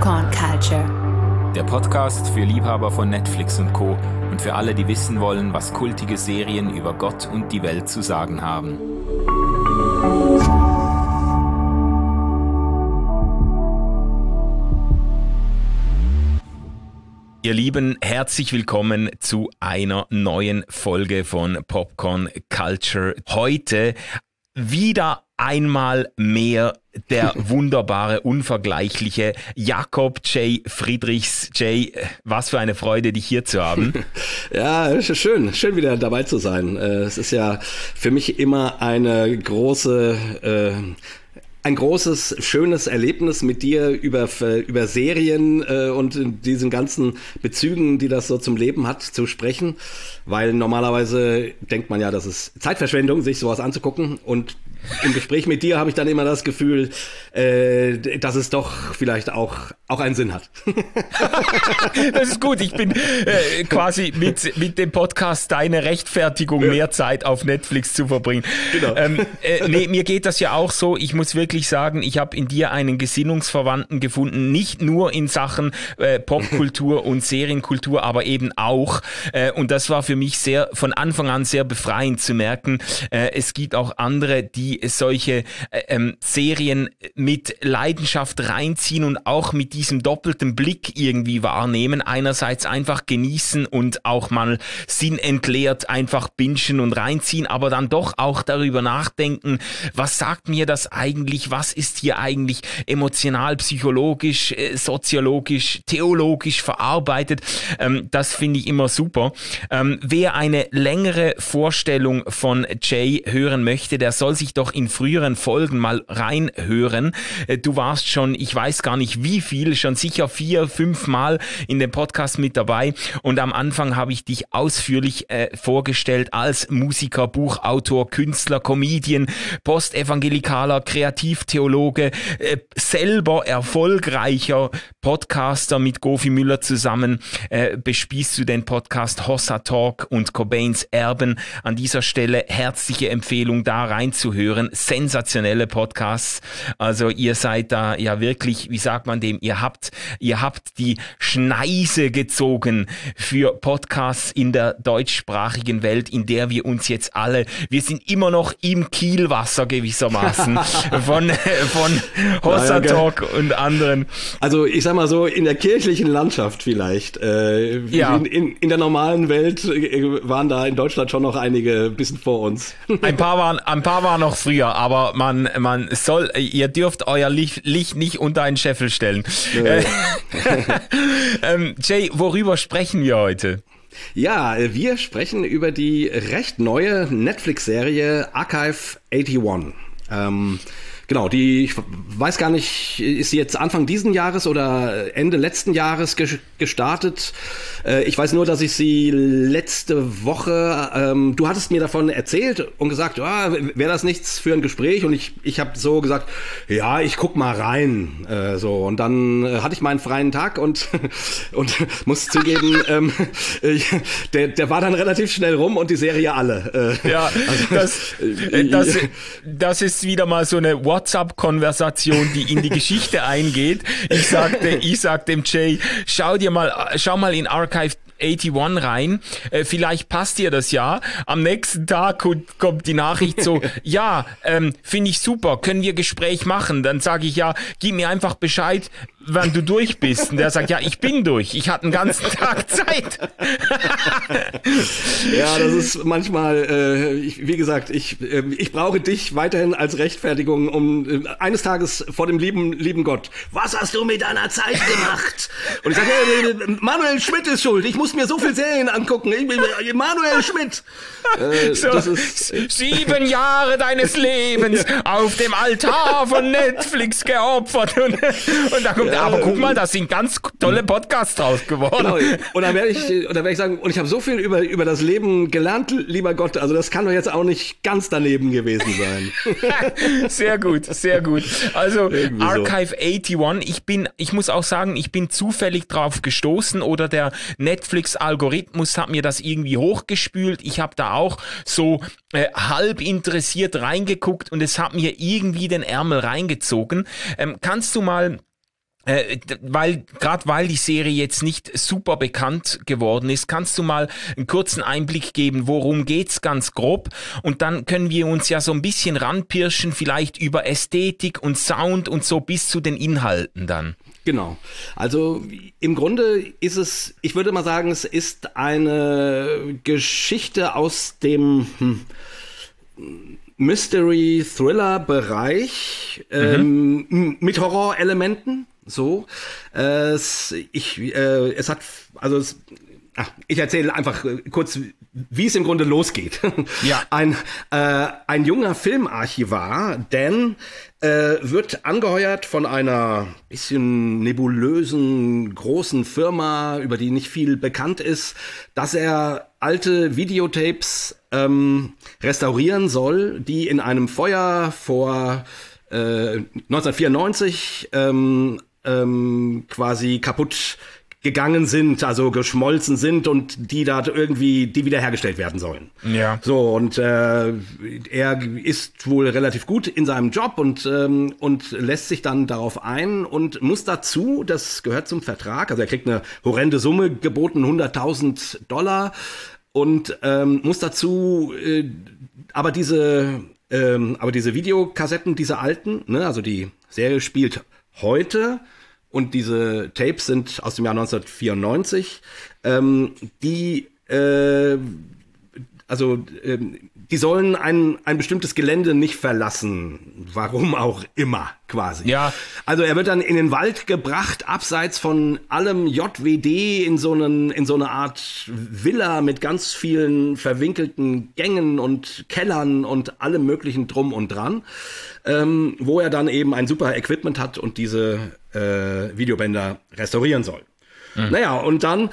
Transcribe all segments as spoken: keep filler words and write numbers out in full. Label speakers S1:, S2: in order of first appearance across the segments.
S1: Popcorn Culture.
S2: Der Podcast für Liebhaber von Netflix und Co. und für alle, die wissen wollen, was kultige Serien über Gott und die Welt zu sagen haben. Ihr Lieben, herzlich willkommen zu einer neuen Folge von Popcorn Culture. Heute wieder einmal mehr der wunderbare, unvergleichliche Jakob J. Friedrichs. Jay, was für eine Freude, dich hier zu haben.
S3: Ja, schön, schön wieder dabei zu sein. Es ist ja für mich immer eine große... Äh Ein großes, schönes Erlebnis mit dir über, über Serien äh, und diesen ganzen Bezügen, die das so zum Leben hat, zu sprechen. Weil normalerweise denkt man ja, das ist Zeitverschwendung, sich sowas anzugucken. Und im Gespräch mit dir habe ich dann immer das Gefühl, äh, dass es doch vielleicht auch, auch einen Sinn hat.
S2: Das ist gut. Ich bin äh, quasi mit, mit dem Podcast deine Rechtfertigung, ja. mehr Zeit auf Netflix zu verbringen. Genau. Ähm, äh, nee, mir geht das ja auch so. Ich muss wirklich sagen, ich habe in dir einen Gesinnungsverwandten gefunden, nicht nur in Sachen äh, Popkultur und Serienkultur, aber eben auch. Äh, und das war für mich sehr von Anfang an sehr befreiend zu merken. Äh, es gibt auch andere, die solche äh, ähm, Serien mit Leidenschaft reinziehen und auch mit diesem doppelten Blick irgendwie wahrnehmen. Einerseits einfach genießen und auch mal sinnentleert einfach bingen und reinziehen, aber dann doch auch darüber nachdenken, was sagt mir das eigentlich, was ist hier eigentlich emotional, psychologisch, äh, soziologisch, theologisch verarbeitet. Ähm, das finde ich immer super. Ähm, wer eine längere Vorstellung von Jay hören möchte, der soll sich doch in früheren Folgen mal reinhören. Äh, du warst schon, ich weiß gar nicht wie viel, schon sicher vier, fünf Mal in dem Podcast mit dabei und am Anfang habe ich dich ausführlich äh, vorgestellt als Musiker, Buchautor, Künstler, Comedian, postevangelikaler, Kreativtheologe, äh, selber erfolgreicher Podcaster mit Gofi Müller zusammen, äh, bespielst du den Podcast Hossa Talk und Cobains Erben. An dieser Stelle herzliche Empfehlung, da reinzuhören. Sensationelle Podcasts. Also ihr seid da ja wirklich, wie sagt man dem, ihr habt, ihr habt die Schneise gezogen für Podcasts in der deutschsprachigen Welt, in der wir uns jetzt alle, wir sind immer noch im Kielwasser gewissermaßen von, von Hossa Talk und anderen.
S3: Also ich sag mal so, in der kirchlichen Landschaft vielleicht. Äh,
S2: ja.
S3: in, in, in der normalen Welt waren da in Deutschland schon noch einige ein bisschen vor uns.
S2: Ein paar waren, ein paar waren noch früher, aber man, man soll, ihr dürft euer Licht, Licht nicht unter einen Scheffel stellen. Äh. ähm, Jay, worüber sprechen wir heute?
S3: Ja, wir sprechen über die recht neue Netflix-Serie Archive einundachtzig. Ähm, Genau, die, ich weiß gar nicht, ist sie jetzt Anfang diesen Jahres oder Ende letzten Jahres ge- gestartet? Äh, ich weiß nur, dass ich sie letzte Woche, ähm, du hattest mir davon erzählt und gesagt, ah, wäre das nichts für ein Gespräch? Und ich ich habe so gesagt, ja, ich guck mal rein. Äh, so Und dann äh, hatte ich meinen freien Tag und und muss zugeben, ähm, äh, der, der war dann relativ schnell rum und die Serie alle.
S2: Äh, ja, also, das, äh, das, das ist wieder mal so eine WhatsApp-Konversation, die in die Geschichte eingeht. Ich sagte, ich sagte dem Jay, schau dir mal, schau mal in Archive einundachtzig rein, äh, vielleicht passt dir das ja. Am nächsten Tag kommt, kommt die Nachricht so, ja, ähm, finde ich super, können wir Gespräch machen? Dann sage ich, ja, gib mir einfach Bescheid, wann du durch bist. Und der sagt, ja, ich bin durch, ich hatte einen ganzen Tag Zeit.
S3: Ja, das ist manchmal, äh, ich, wie gesagt, ich, äh, ich brauche dich weiterhin als Rechtfertigung, um äh, eines Tages vor dem lieben lieben Gott, was hast du mit deiner Zeit gemacht? Und ich sage, äh, Manuel Schmidt ist schuld, ich muss mir so viel Serien angucken, ich bin äh, Manuel Schmidt. Äh,
S2: so,
S3: das ist, äh,
S2: sieben Jahre deines Lebens auf dem Altar von Netflix geopfert. Und, und da kommt, ja, aber guck mal, da sind ganz tolle Podcasts draus geworden.
S3: Genau. Und dann werde ich, und dann werde ich sagen, und ich habe so viel über über das Leben gelernt, lieber Gott, also das kann doch jetzt auch nicht ganz daneben gewesen sein.
S2: Sehr gut, sehr gut. Also
S3: Irgendwie
S2: Archive einundachtzig, ich bin, ich muss auch sagen, ich bin zufällig drauf gestoßen oder der Netflix-Algorithmus hat mir das irgendwie hochgespült. Ich habe da auch so äh, halb interessiert reingeguckt und es hat mir irgendwie den Ärmel reingezogen. Ähm, kannst du mal Äh, weil, gerade weil die Serie jetzt nicht super bekannt geworden ist, kannst du mal einen kurzen Einblick geben, worum geht's ganz grob? Und dann können wir uns ja so ein bisschen ranpirschen, vielleicht über Ästhetik und Sound und so bis zu den Inhalten dann.
S3: Genau. Also im Grunde ist es, ich würde mal sagen, es ist eine Geschichte aus dem hm, Mystery-Thriller-Bereich ähm, mhm. mit Horrorelementen. So, äh, es, ich, äh, es hat, also es, ach, ich erzähle einfach kurz, wie es im Grunde losgeht.
S2: Ja.
S3: Ein, äh, ein junger Filmarchivar, Dan, äh, wird angeheuert von einer bisschen nebulösen, großen Firma, über die nicht viel bekannt ist, dass er alte Videotapes ähm, restaurieren soll, die in einem Feuer vor äh, neunzehnhundertvierundneunzig ähm, ähm, quasi kaputt gegangen sind, also geschmolzen sind und die da irgendwie, die wiederhergestellt werden sollen.
S2: Ja.
S3: So, und äh, er ist wohl relativ gut in seinem Job und ähm, und lässt sich dann darauf ein und muss dazu, das gehört zum Vertrag, also er kriegt eine horrende Summe geboten, hunderttausend Dollar und ähm, muss dazu äh, aber diese ähm, aber diese Videokassetten, diese alten, ne, also die Serie spielt heute und diese Tapes sind aus dem Jahr neunzehnhundertvierundneunzig, ähm, die, äh, also, ähm, die sollen ein, ein bestimmtes Gelände nicht verlassen, warum auch immer, quasi.
S2: Ja.
S3: Also er wird dann in den Wald gebracht, abseits von allem J W D, in so einen, in so eine Art Villa mit ganz vielen verwinkelten Gängen und Kellern und allem möglichen drum und dran, ähm, wo er dann eben ein super Equipment hat und diese äh, Videobänder restaurieren soll. Mhm. Naja, und dann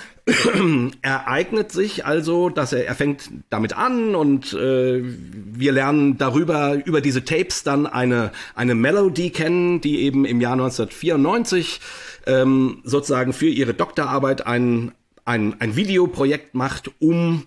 S3: ereignet sich also, dass er, er fängt damit an und äh, wir lernen darüber, über diese Tapes dann eine, eine Melodie kennen, die eben im Jahr neunzehnhundertvierundneunzig ähm, sozusagen für ihre Doktorarbeit ein, ein, ein Videoprojekt macht, um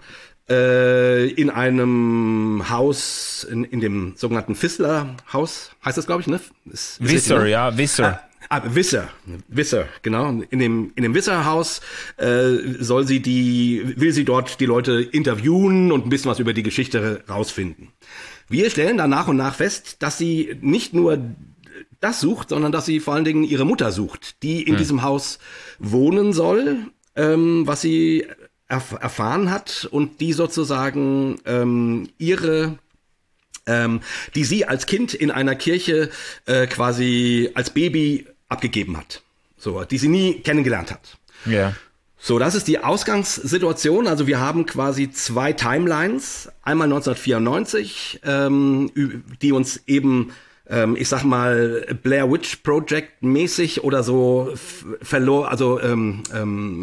S3: äh, in einem Haus, in, in dem sogenannten Fissler-Haus, heißt das, glaube ich, ne? Ist, ist
S2: Visser, ne? Ja, Visser.
S3: Ah, Ah, Visser, Visser, genau. In dem in dem Visser-Haus äh, soll sie die, will sie dort die Leute interviewen und ein bisschen was über die Geschichte rausfinden. Wir stellen dann nach und nach fest, dass sie nicht nur das sucht, sondern dass sie vor allen Dingen ihre Mutter sucht, die in hm. diesem Haus wohnen soll, ähm, was sie erf- erfahren hat und die sozusagen ähm, ihre ähm, die sie als Kind in einer Kirche äh, quasi als Baby abgegeben hat, so, die sie nie kennengelernt hat.
S2: Ja.
S3: So, das ist die Ausgangssituation. Also wir haben quasi zwei Timelines. Einmal neunzehnhundertvierundneunzig, ähm, die uns eben, ähm, ich sag mal, Blair Witch Project mäßig oder so verlor, also ähm, ähm,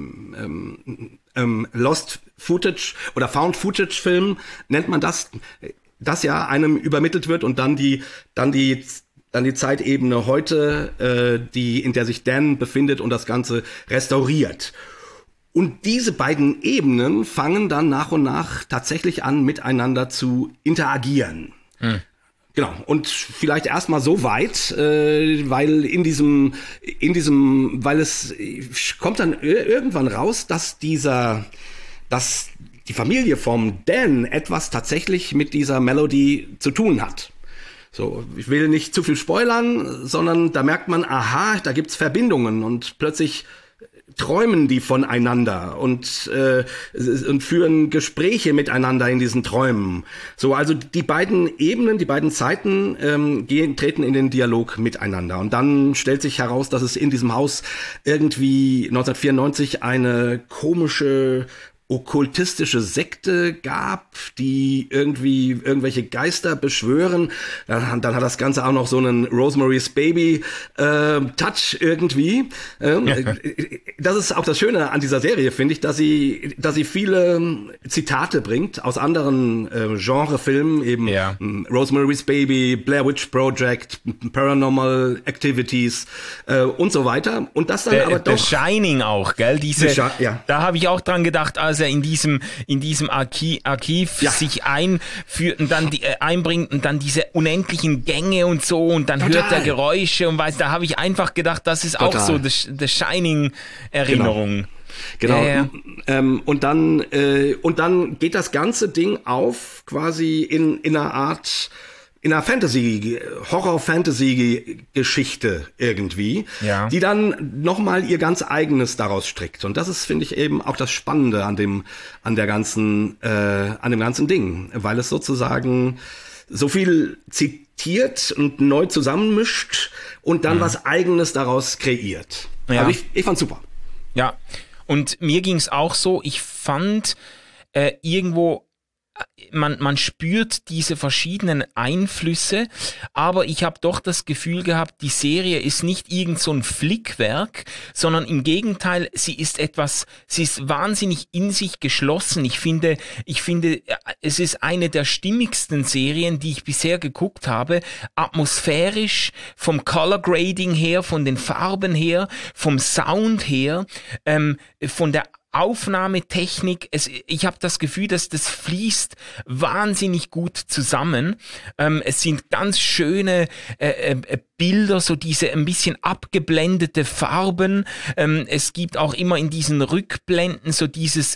S3: ähm, ähm, Lost Footage oder Found Footage Film nennt man das. Das ja einem übermittelt wird und dann die, dann die, dann die Zeitebene heute, äh, die, in der sich Dan befindet und das Ganze restauriert. Und diese beiden Ebenen fangen dann nach und nach tatsächlich an, miteinander zu interagieren. Hm. Genau. Und vielleicht erstmal so weit, äh, weil in diesem, in diesem, weil es kommt dann irgendwann raus, dass dieser, dass die Familie vom Dan etwas tatsächlich mit dieser Melodie zu tun hat. So, ich will nicht zu viel spoilern, sondern da merkt man, aha, da gibt's Verbindungen und plötzlich träumen die voneinander und äh, und führen Gespräche miteinander in diesen Träumen. So, also die beiden Ebenen, die beiden Zeiten ähm, gehen, treten in den Dialog miteinander. Und dann stellt sich heraus, dass es in diesem Haus irgendwie neunzehnhundertvierundneunzig eine komische okkultistische Sekte gab, die irgendwie irgendwelche Geister beschwören. Dann, dann hat das Ganze auch noch so einen Rosemary's Baby äh, Touch irgendwie. Ähm, ja. Das ist auch das Schöne an dieser Serie, finde ich, dass sie, dass sie viele Zitate bringt aus anderen äh, Genrefilmen, eben ja. Rosemary's Baby, Blair Witch Project, Paranormal Activities äh, und so weiter. Und das dann
S2: der,
S3: aber doch
S2: The Shining auch, gell? Diese,
S3: Shi- ja.
S2: Da habe ich auch dran gedacht, als er in diesem, in diesem Archiv, Archiv ja. sich einführt und dann die, äh, einbringt und dann diese unendlichen Gänge und so und dann Total. hört er Geräusche und weiß, da habe ich einfach gedacht, das ist Total. auch so das, das Shining-Erinnerung.
S3: Genau. Genau.
S2: Ja, ja.
S3: Ähm, und dann äh, und dann geht das ganze Ding auf quasi in in einer Art in einer Fantasy Horror-Fantasy Geschichte irgendwie,
S2: ja.
S3: die dann nochmal ihr ganz eigenes daraus strickt. Und das ist, finde ich, eben auch das Spannende an dem an der ganzen äh, an dem ganzen Ding, weil es sozusagen so viel zitiert und neu zusammenmischt und dann mhm. was Eigenes daraus kreiert.
S2: Ja.
S3: Also ich, ich fand's super.
S2: Ja. Und mir ging's auch so, ich fand äh, irgendwo, man, man spürt diese verschiedenen Einflüsse, aber ich habe doch das Gefühl gehabt, die Serie ist nicht irgend so ein Flickwerk, sondern im Gegenteil, sie ist etwas, sie ist wahnsinnig in sich geschlossen. Ich finde, ich finde, es ist eine der stimmigsten Serien, die ich bisher geguckt habe, atmosphärisch, vom Color Grading her, von den Farben her, vom Sound her, ähm, von der Aufnahmetechnik, es, ich habe das Gefühl, dass das fließt wahnsinnig gut zusammen. Ähm, es sind ganz schöne äh, äh, Bilder, so diese ein bisschen abgeblendete Farben. Ähm, es gibt auch immer in diesen Rückblenden so dieses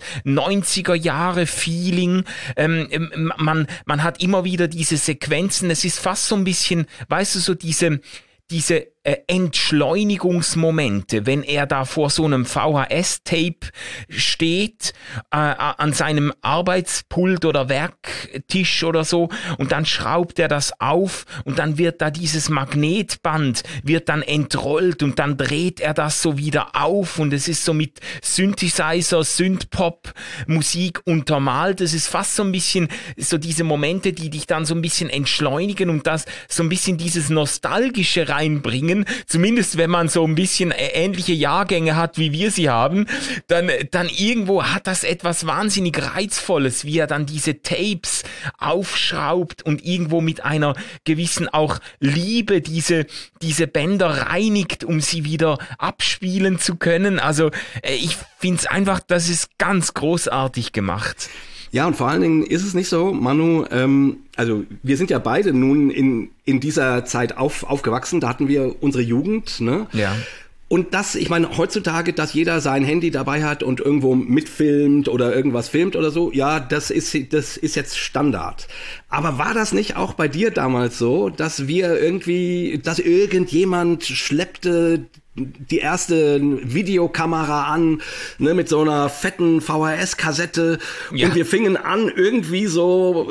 S2: neunziger-Jahre-Feeling. Ähm, man, man hat immer wieder diese Sequenzen. Es ist fast so ein bisschen, weißt du, so diese diese äh, Entschleunigungsmomente, wenn er da vor so einem V H S-Tape steht, äh, an seinem Arbeitspult oder Werktisch oder so, und dann schraubt er das auf und dann wird da dieses Magnetband, wird dann entrollt und dann dreht er das so wieder auf und es ist so mit Synthesizer, Synthpop-Musik untermalt. Es ist fast so ein bisschen so diese Momente, die dich dann so ein bisschen entschleunigen und das so ein bisschen dieses Nostalgische reinbringen, zumindest wenn man so ein bisschen ähnliche Jahrgänge hat, wie wir sie haben, dann, dann irgendwo hat das etwas wahnsinnig Reizvolles, wie er dann diese Tapes aufschraubt und irgendwo mit einer gewissen auch Liebe diese, diese Bänder reinigt, um sie wieder abspielen zu können. Also ich finde es einfach, das ist ganz großartig gemacht.
S3: Ja, und vor allen Dingen ist es nicht so, Manu, ähm, also wir sind ja beide nun in in dieser Zeit auf, aufgewachsen, da hatten wir unsere Jugend, ne?
S2: Ja.
S3: Und das, ich meine, heutzutage, dass jeder sein Handy dabei hat und irgendwo mitfilmt oder irgendwas filmt oder so, ja, das ist, das ist jetzt Standard. Aber war das nicht auch bei dir damals so, dass wir irgendwie, dass irgendjemand schleppte die erste Videokamera an, ne, mit so einer fetten V H S-Kassette, ja. Und wir fingen an, irgendwie so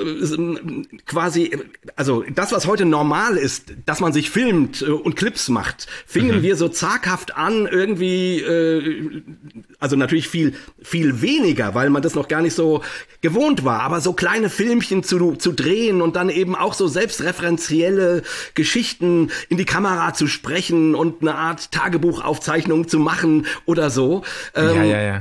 S3: quasi, also das, was heute normal ist, dass man sich filmt und Clips macht, fingen mhm. wir so zaghaft an, irgendwie, äh, also natürlich viel, viel weniger, weil man das noch gar nicht so gewohnt war, aber so kleine Filmchen zu, zu drehen und dann eben auch so selbstreferenzielle Geschichten in die Kamera zu sprechen und eine Art Tagebuchaufzeichnung zu machen oder so.
S2: Ja, ja, ja.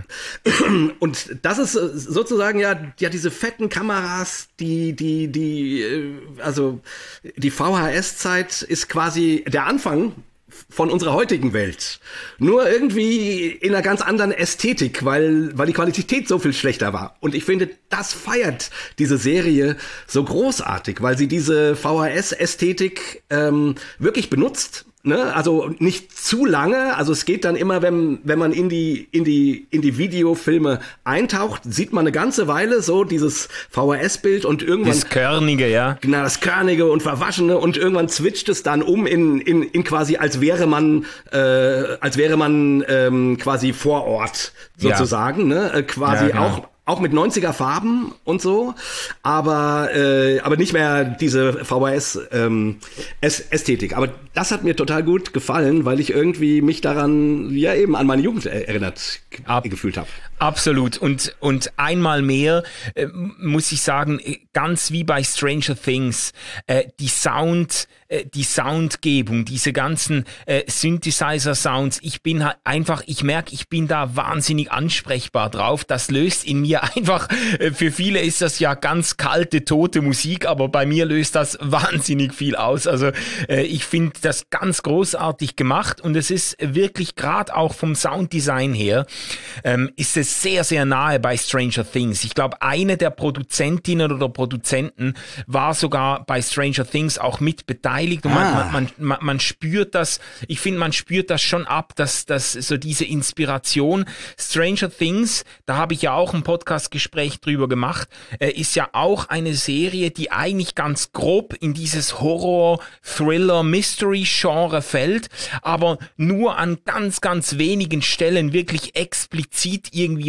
S3: Und das ist sozusagen ja, ja diese fetten Kameras, die, die, die, also die V H S-Zeit ist quasi der Anfang von unserer heutigen Welt. Nur irgendwie in einer ganz anderen Ästhetik, weil, weil die Qualität so viel schlechter war. Und ich finde, das feiert diese Serie so großartig, weil sie diese V H S-Ästhetik ähm, wirklich benutzt. Ne, also nicht zu lange, also es geht dann immer, wenn wenn man in die in die in die Videofilme eintaucht, sieht man eine ganze Weile so dieses V H S-Bild und irgendwann
S2: das Körnige, ja.
S3: Genau, das Körnige und Verwaschene und irgendwann switcht es dann um in in in quasi als wäre man äh, als wäre man ähm, quasi vor Ort sozusagen, ja. Ne, äh, quasi ja, genau. auch Auch mit neunziger Farben und so, aber äh, aber nicht mehr diese V H S ähm, Ästhetik. Aber das hat mir total gut gefallen, weil ich irgendwie mich daran ja eben an meine Jugend erinnert Ab, gefühlt habe.
S2: Absolut. Und und einmal mehr äh, muss ich sagen, ganz wie bei Stranger Things, äh, die Sound äh, die Soundgebung, diese ganzen äh, Synthesizer-Sounds. Ich bin halt einfach, ich merke, ich bin da wahnsinnig ansprechbar drauf. Das löst in mir mir einfach, für viele ist das ja ganz kalte, tote Musik, aber bei mir löst das wahnsinnig viel aus. Also ich finde das ganz großartig gemacht und es ist wirklich gerade auch vom Sounddesign her, ähm, ist es sehr, sehr nahe bei Stranger Things. Ich glaube, eine der Produzentinnen oder Produzenten war sogar bei Stranger Things auch mit beteiligt und ah. man, man, man, man spürt das, ich finde, man spürt das schon ab, dass, dass so diese Inspiration, Stranger Things, da habe ich ja auch ein Podcast-Gespräch drüber gemacht, äh, ist ja auch eine Serie, die eigentlich ganz grob in dieses Horror, Thriller, Mystery-Genre fällt, aber nur an ganz, ganz wenigen Stellen wirklich explizit irgendwie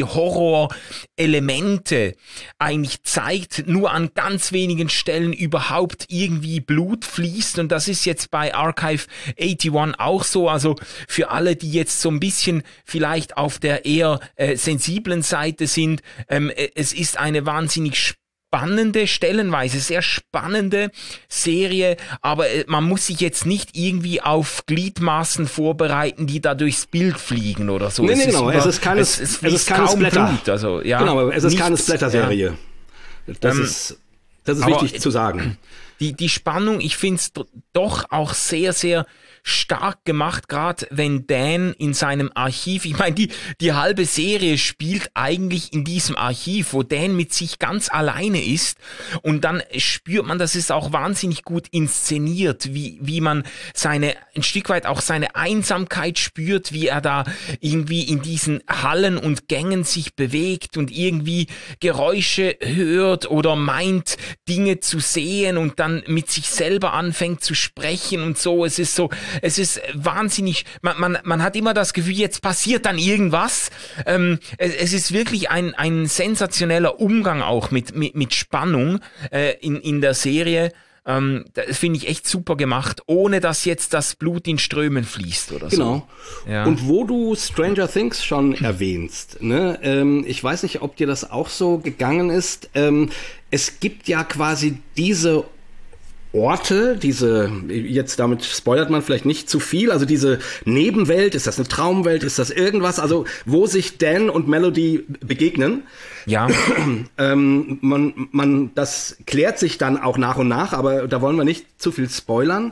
S2: Horror-Elemente eigentlich zeigt, nur an ganz wenigen Stellen überhaupt irgendwie Blut fließt und das ist jetzt bei Archive einundachtzig auch so, also für alle, die jetzt so ein bisschen vielleicht auf der eher äh, sensiblen Seite sind, ähm, es ist eine wahnsinnig spannende, stellenweise sehr spannende Serie, aber äh, man muss sich jetzt nicht irgendwie auf Gliedmaßen vorbereiten, die da durchs Bild fliegen oder so.
S3: Nee,
S2: es
S3: nee, genau,
S2: über,
S3: es ist keine,
S2: es, es
S3: es ist keine
S2: kaum
S3: Splatter.
S2: Blut, also, ja,
S3: genau, es ist
S2: nichts,
S3: keine Splatter-Serie. Ja. Das
S2: ähm,
S3: ist, das ist
S2: aber
S3: wichtig zu sagen.
S2: Die, die Spannung, ich finde es doch auch sehr, sehr stark gemacht, gerade wenn Dan in seinem Archiv, ich meine, die, die halbe Serie spielt eigentlich in diesem Archiv, wo Dan mit sich ganz alleine ist und dann spürt man, das ist auch wahnsinnig gut inszeniert, wie, wie man seine, ein Stück weit auch seine Einsamkeit spürt, wie er da irgendwie in diesen Hallen und Gängen sich bewegt und irgendwie Geräusche hört oder meint, Dinge zu sehen und dann mit sich selber anfängt zu sprechen und so. Es ist so, es ist wahnsinnig, man, man, man hat immer das Gefühl, jetzt passiert dann irgendwas. Ähm, es, es ist wirklich ein, ein sensationeller Umgang auch mit, mit, mit Spannung äh, in, in der Serie. Ähm, das finde ich echt super gemacht, ohne dass jetzt das Blut in Strömen fließt oder so.
S3: Genau.
S2: Ja.
S3: Und wo du Stranger Things schon erwähnst, ne, ähm, ich weiß nicht, ob dir das auch so gegangen ist. Ähm, es gibt ja quasi diese Orte, diese, jetzt damit spoilert man vielleicht nicht zu viel, also diese Nebenwelt, ist das eine Traumwelt, ist das irgendwas, also wo sich Dan und Melody begegnen.
S2: Ja.
S3: ähm, man, man, das klärt sich dann auch nach und nach, aber da wollen wir nicht zu viel spoilern.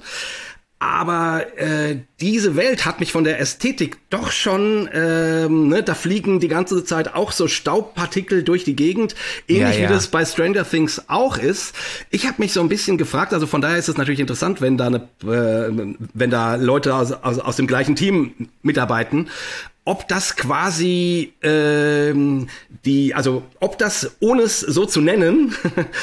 S3: Aber äh, diese Welt hat mich von der Ästhetik doch schon, ähm, ne, da fliegen die ganze Zeit auch so Staubpartikel durch die Gegend, ähnlich ja, ja. wie das bei Stranger Things auch ist. Ich habe mich so ein bisschen gefragt, also von daher ist es natürlich interessant, wenn da eine, äh, wenn da Leute aus, aus, aus dem gleichen Team mitarbeiten. Ob das quasi ähm, die, also ob das, ohne es so zu nennen,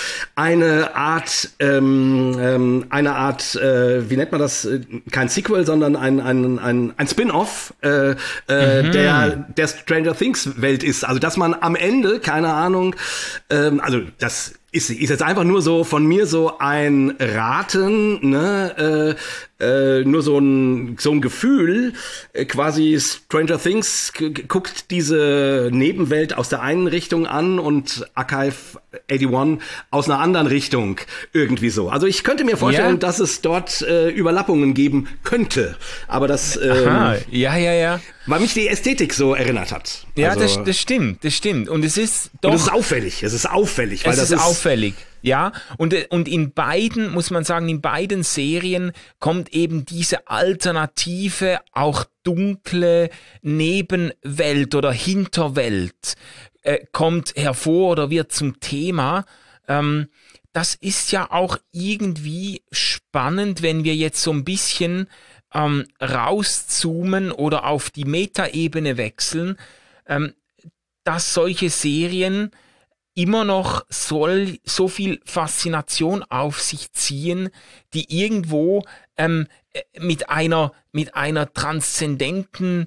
S3: eine Art, ähm, ähm, eine Art, äh, wie nennt man das? Kein Sequel, sondern ein ein ein, ein Spin-off äh, äh, mhm. der der Stranger Things Welt ist. Also dass man am Ende, keine Ahnung, ähm, also das ist, ist jetzt einfach nur so von mir so ein Raten, ne, äh, äh, nur so ein so ein Gefühl, äh, quasi Stranger Things g- guckt diese Nebenwelt aus der einen Richtung an und Archive einundachtzig aus einer anderen Richtung, irgendwie so. Also ich könnte mir vorstellen, ja. dass es dort äh, Überlappungen geben könnte, aber das ähm,
S2: Aha, ja, ja, ja.
S3: weil mich die Ästhetik so erinnert hat.
S2: Ja,
S3: also,
S2: das, das stimmt, das stimmt. Und es ist doch...
S3: Und es ist auffällig, es ist auffällig. Weil
S2: es
S3: das
S2: ist
S3: ist
S2: auffällig, ja. Und, und in beiden, muss man sagen, in beiden Serien kommt eben diese alternative, auch dunkle Nebenwelt oder Hinterwelt äh, kommt hervor oder wird zum Thema. Ähm, das ist ja auch irgendwie spannend, wenn wir jetzt so ein bisschen ähm, rauszoomen oder auf die Metaebene wechseln, ähm, dass solche Serien immer noch soll, so viel Faszination auf sich ziehen, die irgendwo ähm, mit einer, mit einer transzendenten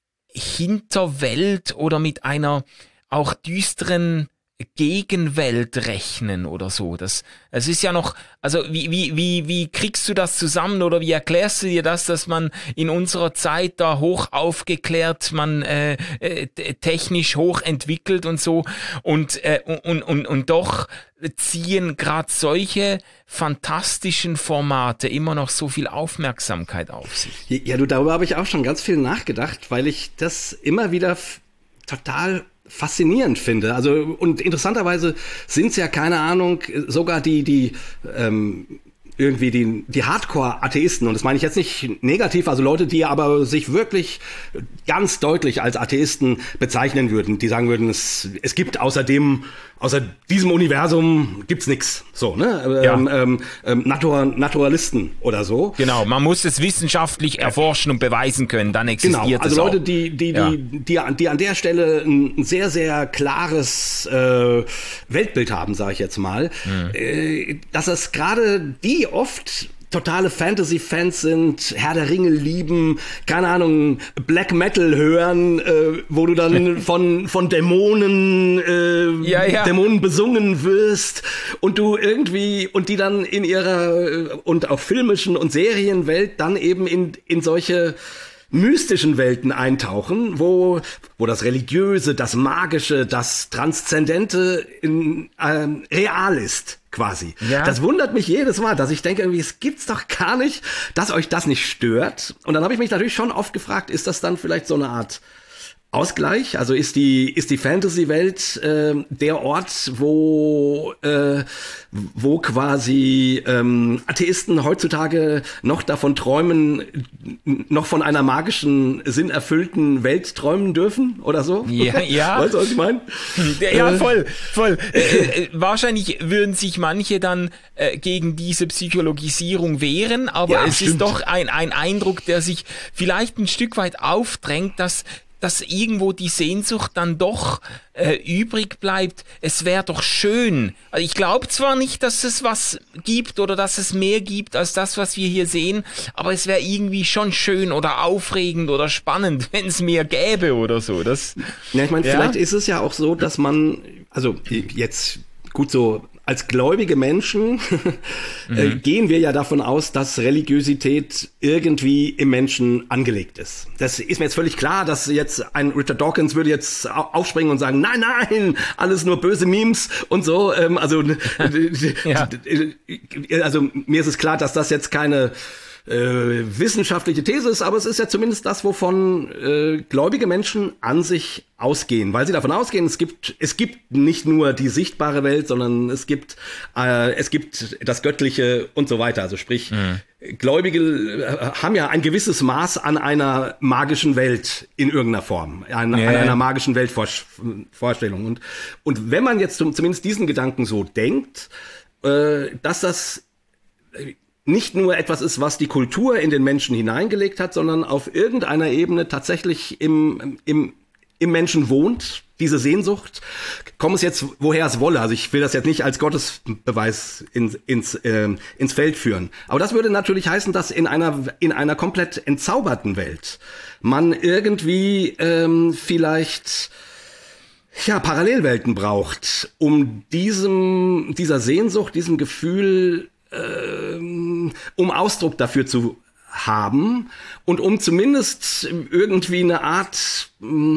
S2: Hinterwelt oder mit einer auch düsteren Gegenwelt rechnen oder so. Das, es ist ja noch, also wie, wie, wie, wie kriegst du das zusammen oder wie erklärst du dir das, dass man in unserer Zeit da hoch aufgeklärt, man äh, äh, technisch hoch entwickelt und so und, äh, und, und, und doch ziehen gerade solche fantastischen Formate immer noch so viel Aufmerksamkeit auf sich.
S3: Ja, du, darüber habe ich auch schon ganz viel nachgedacht, weil ich das immer wieder f- total faszinierend finde. Also, und interessanterweise sind es ja, keine Ahnung, sogar die, die, ähm, irgendwie die, die Hardcore-Atheisten, und das meine ich jetzt nicht negativ, also Leute, die aber sich wirklich ganz deutlich als Atheisten bezeichnen würden, die sagen würden, es, es gibt außerdem, außer diesem Universum gibt's nix, so, ne,
S2: ja.
S3: ähm, ähm, Natur, Naturalisten oder so.
S2: Genau, man muss es wissenschaftlich erforschen und beweisen können, dann existiert es
S3: Genau, also
S2: auch.
S3: Leute, die, die,
S2: ja.
S3: die, die, die an der Stelle ein sehr, sehr klares äh, Weltbild haben, sage ich jetzt mal, mhm. äh, dass es gerade die oft totale Fantasy-Fans sind, Herr der Ringe lieben, keine Ahnung, Black Metal hören, äh, wo du dann von von Dämonen äh,
S2: ja, ja.
S3: Dämonen besungen wirst und du irgendwie und die dann in ihrer und auch filmischen und Serienwelt dann eben in in solche mystischen Welten eintauchen, wo wo das Religiöse, das Magische, das Transzendente in, ähm, real ist, quasi. Ja. Das wundert mich jedes Mal, dass ich denke, irgendwie, es gibt's doch gar nicht, dass euch das nicht stört. Und dann habe ich mich natürlich schon oft gefragt, ist das dann vielleicht so eine Art Ausgleich? Also ist die ist die Fantasy-Welt äh, der Ort, wo äh, wo quasi ähm, Atheisten heutzutage noch davon träumen, noch von einer magischen, sinnerfüllten Welt träumen dürfen oder so?
S2: Ja, ja.
S3: Weißt du, was ich meine?
S2: Ja, voll, voll. äh, äh, wahrscheinlich würden sich manche dann äh, gegen diese Psychologisierung wehren, aber
S3: ja,
S2: es
S3: stimmt.
S2: ist doch ein ein Eindruck, der sich vielleicht ein Stück weit aufdrängt, dass dass irgendwo die Sehnsucht dann doch äh, übrig bleibt. Es wäre doch schön. Also ich glaube zwar nicht, dass es was gibt oder dass es mehr gibt als das, was wir hier sehen, aber es wäre irgendwie schon schön oder aufregend oder spannend, wenn es mehr gäbe oder so. Das,
S3: ja, ich meine,
S2: ja?
S3: vielleicht ist es ja auch so, dass man, also jetzt gut so, als gläubige Menschen äh, mhm. gehen wir ja davon aus, dass Religiosität irgendwie im Menschen angelegt ist. Das ist mir jetzt völlig klar, dass jetzt ein Richard Dawkins würde jetzt aufspringen und sagen, nein, nein, alles nur böse Memes und so. Ähm, also, ja. also mir ist es klar, dass das jetzt keine äh, wissenschaftliche These ist, aber es ist ja zumindest das, wovon äh, gläubige Menschen an sich ausgehen, weil sie davon ausgehen, es gibt es gibt nicht nur die sichtbare Welt, sondern es gibt äh, es gibt das Göttliche und so weiter. Also sprich, mhm. Gläubige äh, haben ja ein gewisses Maß an einer magischen Welt in irgendeiner Form, an, yeah. an einer magischen Weltvorstellung. Und und wenn man jetzt zum, zumindest diesen Gedanken so denkt, äh, dass das nicht nur etwas ist, was die Kultur in den Menschen hineingelegt hat, sondern auf irgendeiner Ebene tatsächlich im, im, im Menschen wohnt, diese Sehnsucht, komm es jetzt, woher es wolle. Also ich will das jetzt nicht als Gottesbeweis ins, ins, äh, ins Feld führen. Aber das würde natürlich heißen, dass in einer, in einer komplett entzauberten Welt man irgendwie ähm, vielleicht ja, Parallelwelten braucht, um diesem, dieser Sehnsucht, diesem Gefühl um Ausdruck dafür zu haben und um zumindest irgendwie eine Art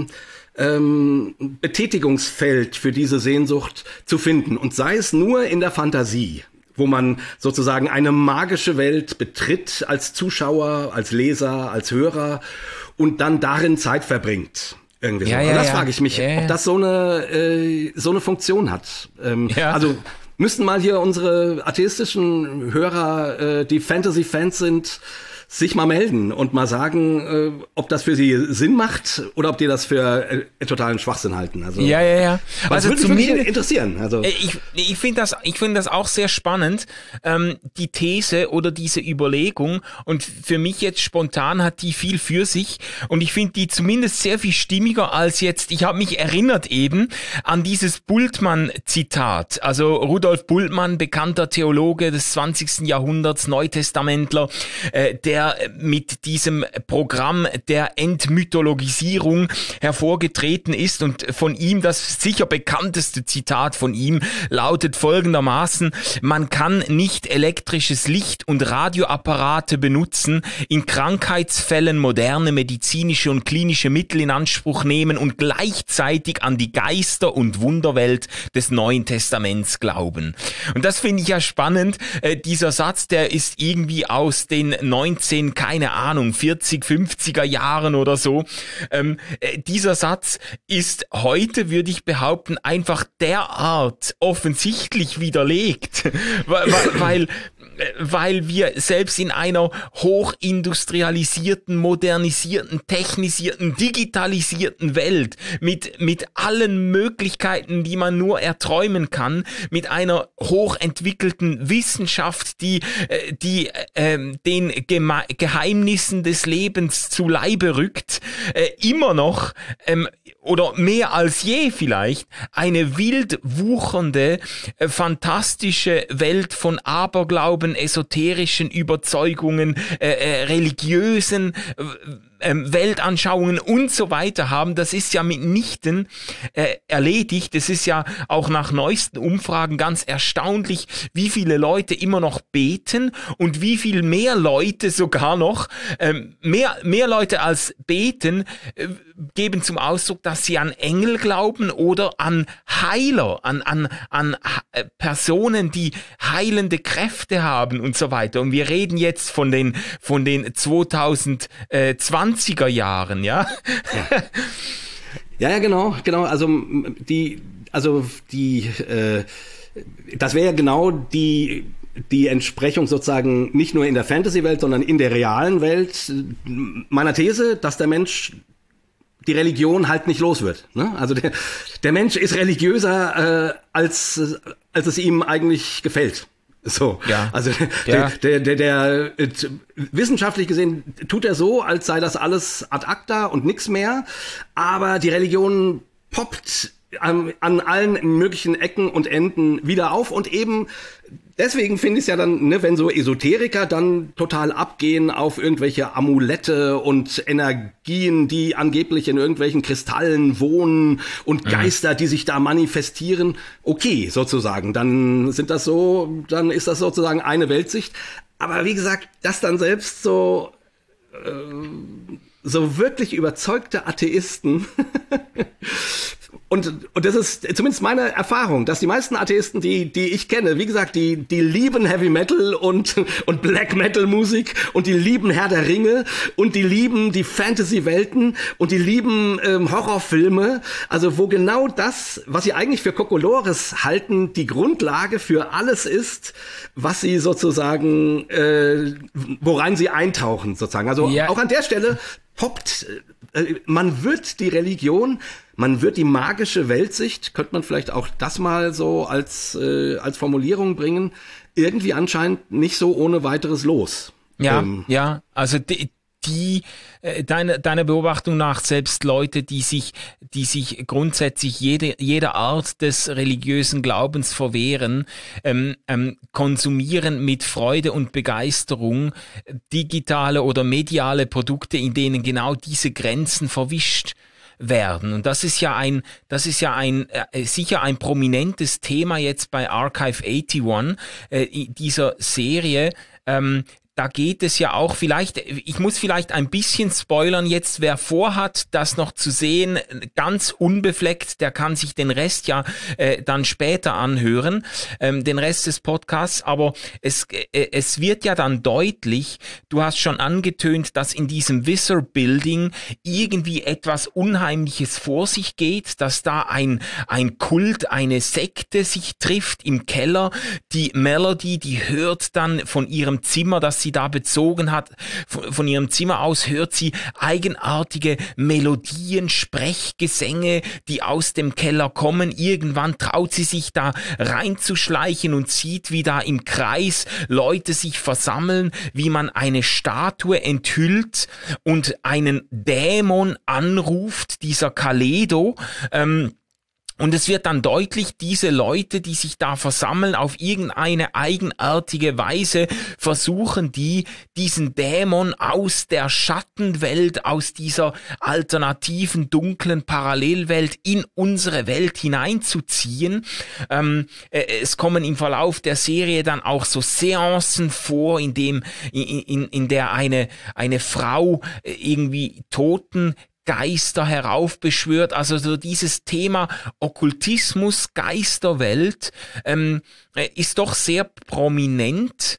S3: ähm, Betätigungsfeld für diese Sehnsucht zu finden. Und sei es nur in der Fantasie, wo man sozusagen eine magische Welt betritt als Zuschauer, als Leser, als Hörer und dann darin Zeit verbringt. Irgendwie so.
S2: Ja, ja,
S3: und das
S2: ja.
S3: frage ich mich,
S2: ja, ja.
S3: ob das so eine, äh, so eine Funktion hat. Ähm,
S2: ja.
S3: Also müssten mal hier unsere atheistischen Hörer, äh, die Fantasy-Fans sind, sich mal melden und mal sagen, äh, ob das für sie Sinn macht oder ob die das für äh, totalen Schwachsinn halten. Also,
S2: ja, ja, ja.
S3: Also würde mich interessieren. Also
S2: ich ich finde das, ich finde das auch sehr spannend, ähm, die These oder diese Überlegung. Und für mich jetzt spontan hat die viel für sich. Und ich finde die zumindest sehr viel stimmiger als jetzt. Ich habe mich erinnert eben an dieses Bultmann-Zitat. Also Rudolf Bultmann, bekannter Theologe des zwanzigsten Jahrhunderts, Neutestamentler, äh, der mit diesem Programm der Entmythologisierung hervorgetreten ist, und von ihm das sicher bekannteste Zitat von ihm lautet folgendermaßen: Man kann nicht elektrisches Licht und Radioapparate benutzen, in Krankheitsfällen moderne medizinische und klinische Mittel in Anspruch nehmen und gleichzeitig an die Geister- und Wunderwelt des Neuen Testaments glauben. Und das finde ich ja spannend. Äh, dieser Satz, der ist irgendwie aus den neunziger neunzehn, keine Ahnung, vierzig, fünfziger Jahren oder so. Ähm, äh, dieser Satz ist heute, würde ich behaupten, einfach derart offensichtlich widerlegt, weil, weil weil wir selbst in einer hochindustrialisierten, modernisierten, technisierten, digitalisierten Welt mit mit allen Möglichkeiten, die man nur erträumen kann, mit einer hochentwickelten Wissenschaft, die die äh, den Geme- Geheimnissen des Lebens zu Leibe rückt, äh, immer noch ähm, oder mehr als je vielleicht eine wild wuchernde, äh, fantastische Welt von Aberglauben, esoterischen Überzeugungen, äh, äh, religiösen äh, ähm, Weltanschauungen und so weiter haben. Das ist ja mitnichten äh, erledigt. Es ist ja auch nach neuesten Umfragen ganz erstaunlich, wie viele Leute immer noch beten und wie viel mehr Leute sogar noch, ähm, mehr, mehr Leute als beten, äh, geben zum Ausdruck, dass sie an Engel glauben oder an Heiler, an, an, an äh, Personen, die heilende Kräfte haben und so weiter. Und wir reden jetzt von den, von den zweitausendzwanziger Jahren, ja?
S3: Ja, ja, ja, genau, genau. Also die, also die, äh, das wäre ja genau die die Entsprechung sozusagen nicht nur in der Fantasy-Welt, sondern in der realen Welt meiner These, dass der Mensch die Religion halt nicht los wird. Ne? Also der, der Mensch ist religiöser, äh, als, als es ihm eigentlich gefällt. So,
S2: ja.
S3: Also
S2: ja.
S3: der, der, der, der, wissenschaftlich gesehen tut er so, als sei das alles ad acta und nix mehr, aber die Religion poppt an, an allen möglichen Ecken und Enden wieder auf und eben deswegen finde ich es ja dann, ne, wenn so Esoteriker dann total abgehen auf irgendwelche Amulette und Energien, die angeblich in irgendwelchen Kristallen wohnen und Geister, die sich da manifestieren, okay, sozusagen, dann sind das so, dann ist das sozusagen eine Weltsicht. Aber wie gesagt, das dann selbst so äh, so wirklich überzeugte Atheisten Und, und das ist zumindest meine Erfahrung, dass die meisten Atheisten, die, die ich kenne, wie gesagt, die, die lieben Heavy Metal und, und Black Metal Musik und die lieben Herr der Ringe und die lieben die Fantasy-Welten und die lieben ähm, Horrorfilme. Also wo genau das, was sie eigentlich für Kokolores halten, die Grundlage für alles ist, was sie sozusagen, äh, worein sie eintauchen sozusagen. Also ja. Auch an der Stelle poppt, äh, man wird die Religion, man wird die magische Weltsicht, könnte man vielleicht auch das mal so als äh, als Formulierung bringen, irgendwie anscheinend nicht so ohne weiteres los.
S2: Ja,
S3: ähm.
S2: ja, also die, die äh, deine, deiner Beobachtung nach selbst Leute, die sich, die sich grundsätzlich jede, jeder Art des religiösen Glaubens verwehren, ähm, ähm, konsumieren mit Freude und Begeisterung digitale oder mediale Produkte, in denen genau diese Grenzen verwischt werden. Und das ist ja ein, das ist ja ein, äh, sicher ein prominentes Thema jetzt bei Archive einundachtzig, äh, dieser Serie. Ähm, Da geht es ja auch vielleicht, ich muss vielleicht ein bisschen spoilern jetzt, wer vorhat, das noch zu sehen, ganz unbefleckt, der kann sich den Rest ja äh, dann später anhören, ähm, den Rest des Podcasts, aber es, äh, es wird ja dann deutlich, du hast schon angetönt, dass in diesem Visor Building irgendwie etwas Unheimliches vor sich geht, dass da ein, ein Kult, eine Sekte sich trifft im Keller, die Melody, die hört dann von ihrem Zimmer, dass sie da bezogen hat, von, von ihrem Zimmer aus hört sie eigenartige Melodien, Sprechgesänge, die aus dem Keller kommen. Irgendwann traut sie sich da reinzuschleichen und sieht, wie da im Kreis Leute sich versammeln, wie man eine Statue enthüllt und einen Dämon anruft, dieser Kaledo, ähm, und es wird dann deutlich, diese Leute, die sich da versammeln, auf irgendeine eigenartige Weise versuchen die, diesen Dämon aus der Schattenwelt, aus dieser alternativen, dunklen Parallelwelt in unsere Welt hineinzuziehen. Ähm, äh, es kommen im Verlauf der Serie dann auch so Seancen vor, in dem, in, in, in der eine, eine Frau irgendwie Toten Geister heraufbeschwört, also so dieses Thema Okkultismus, Geisterwelt ähm, ist doch sehr prominent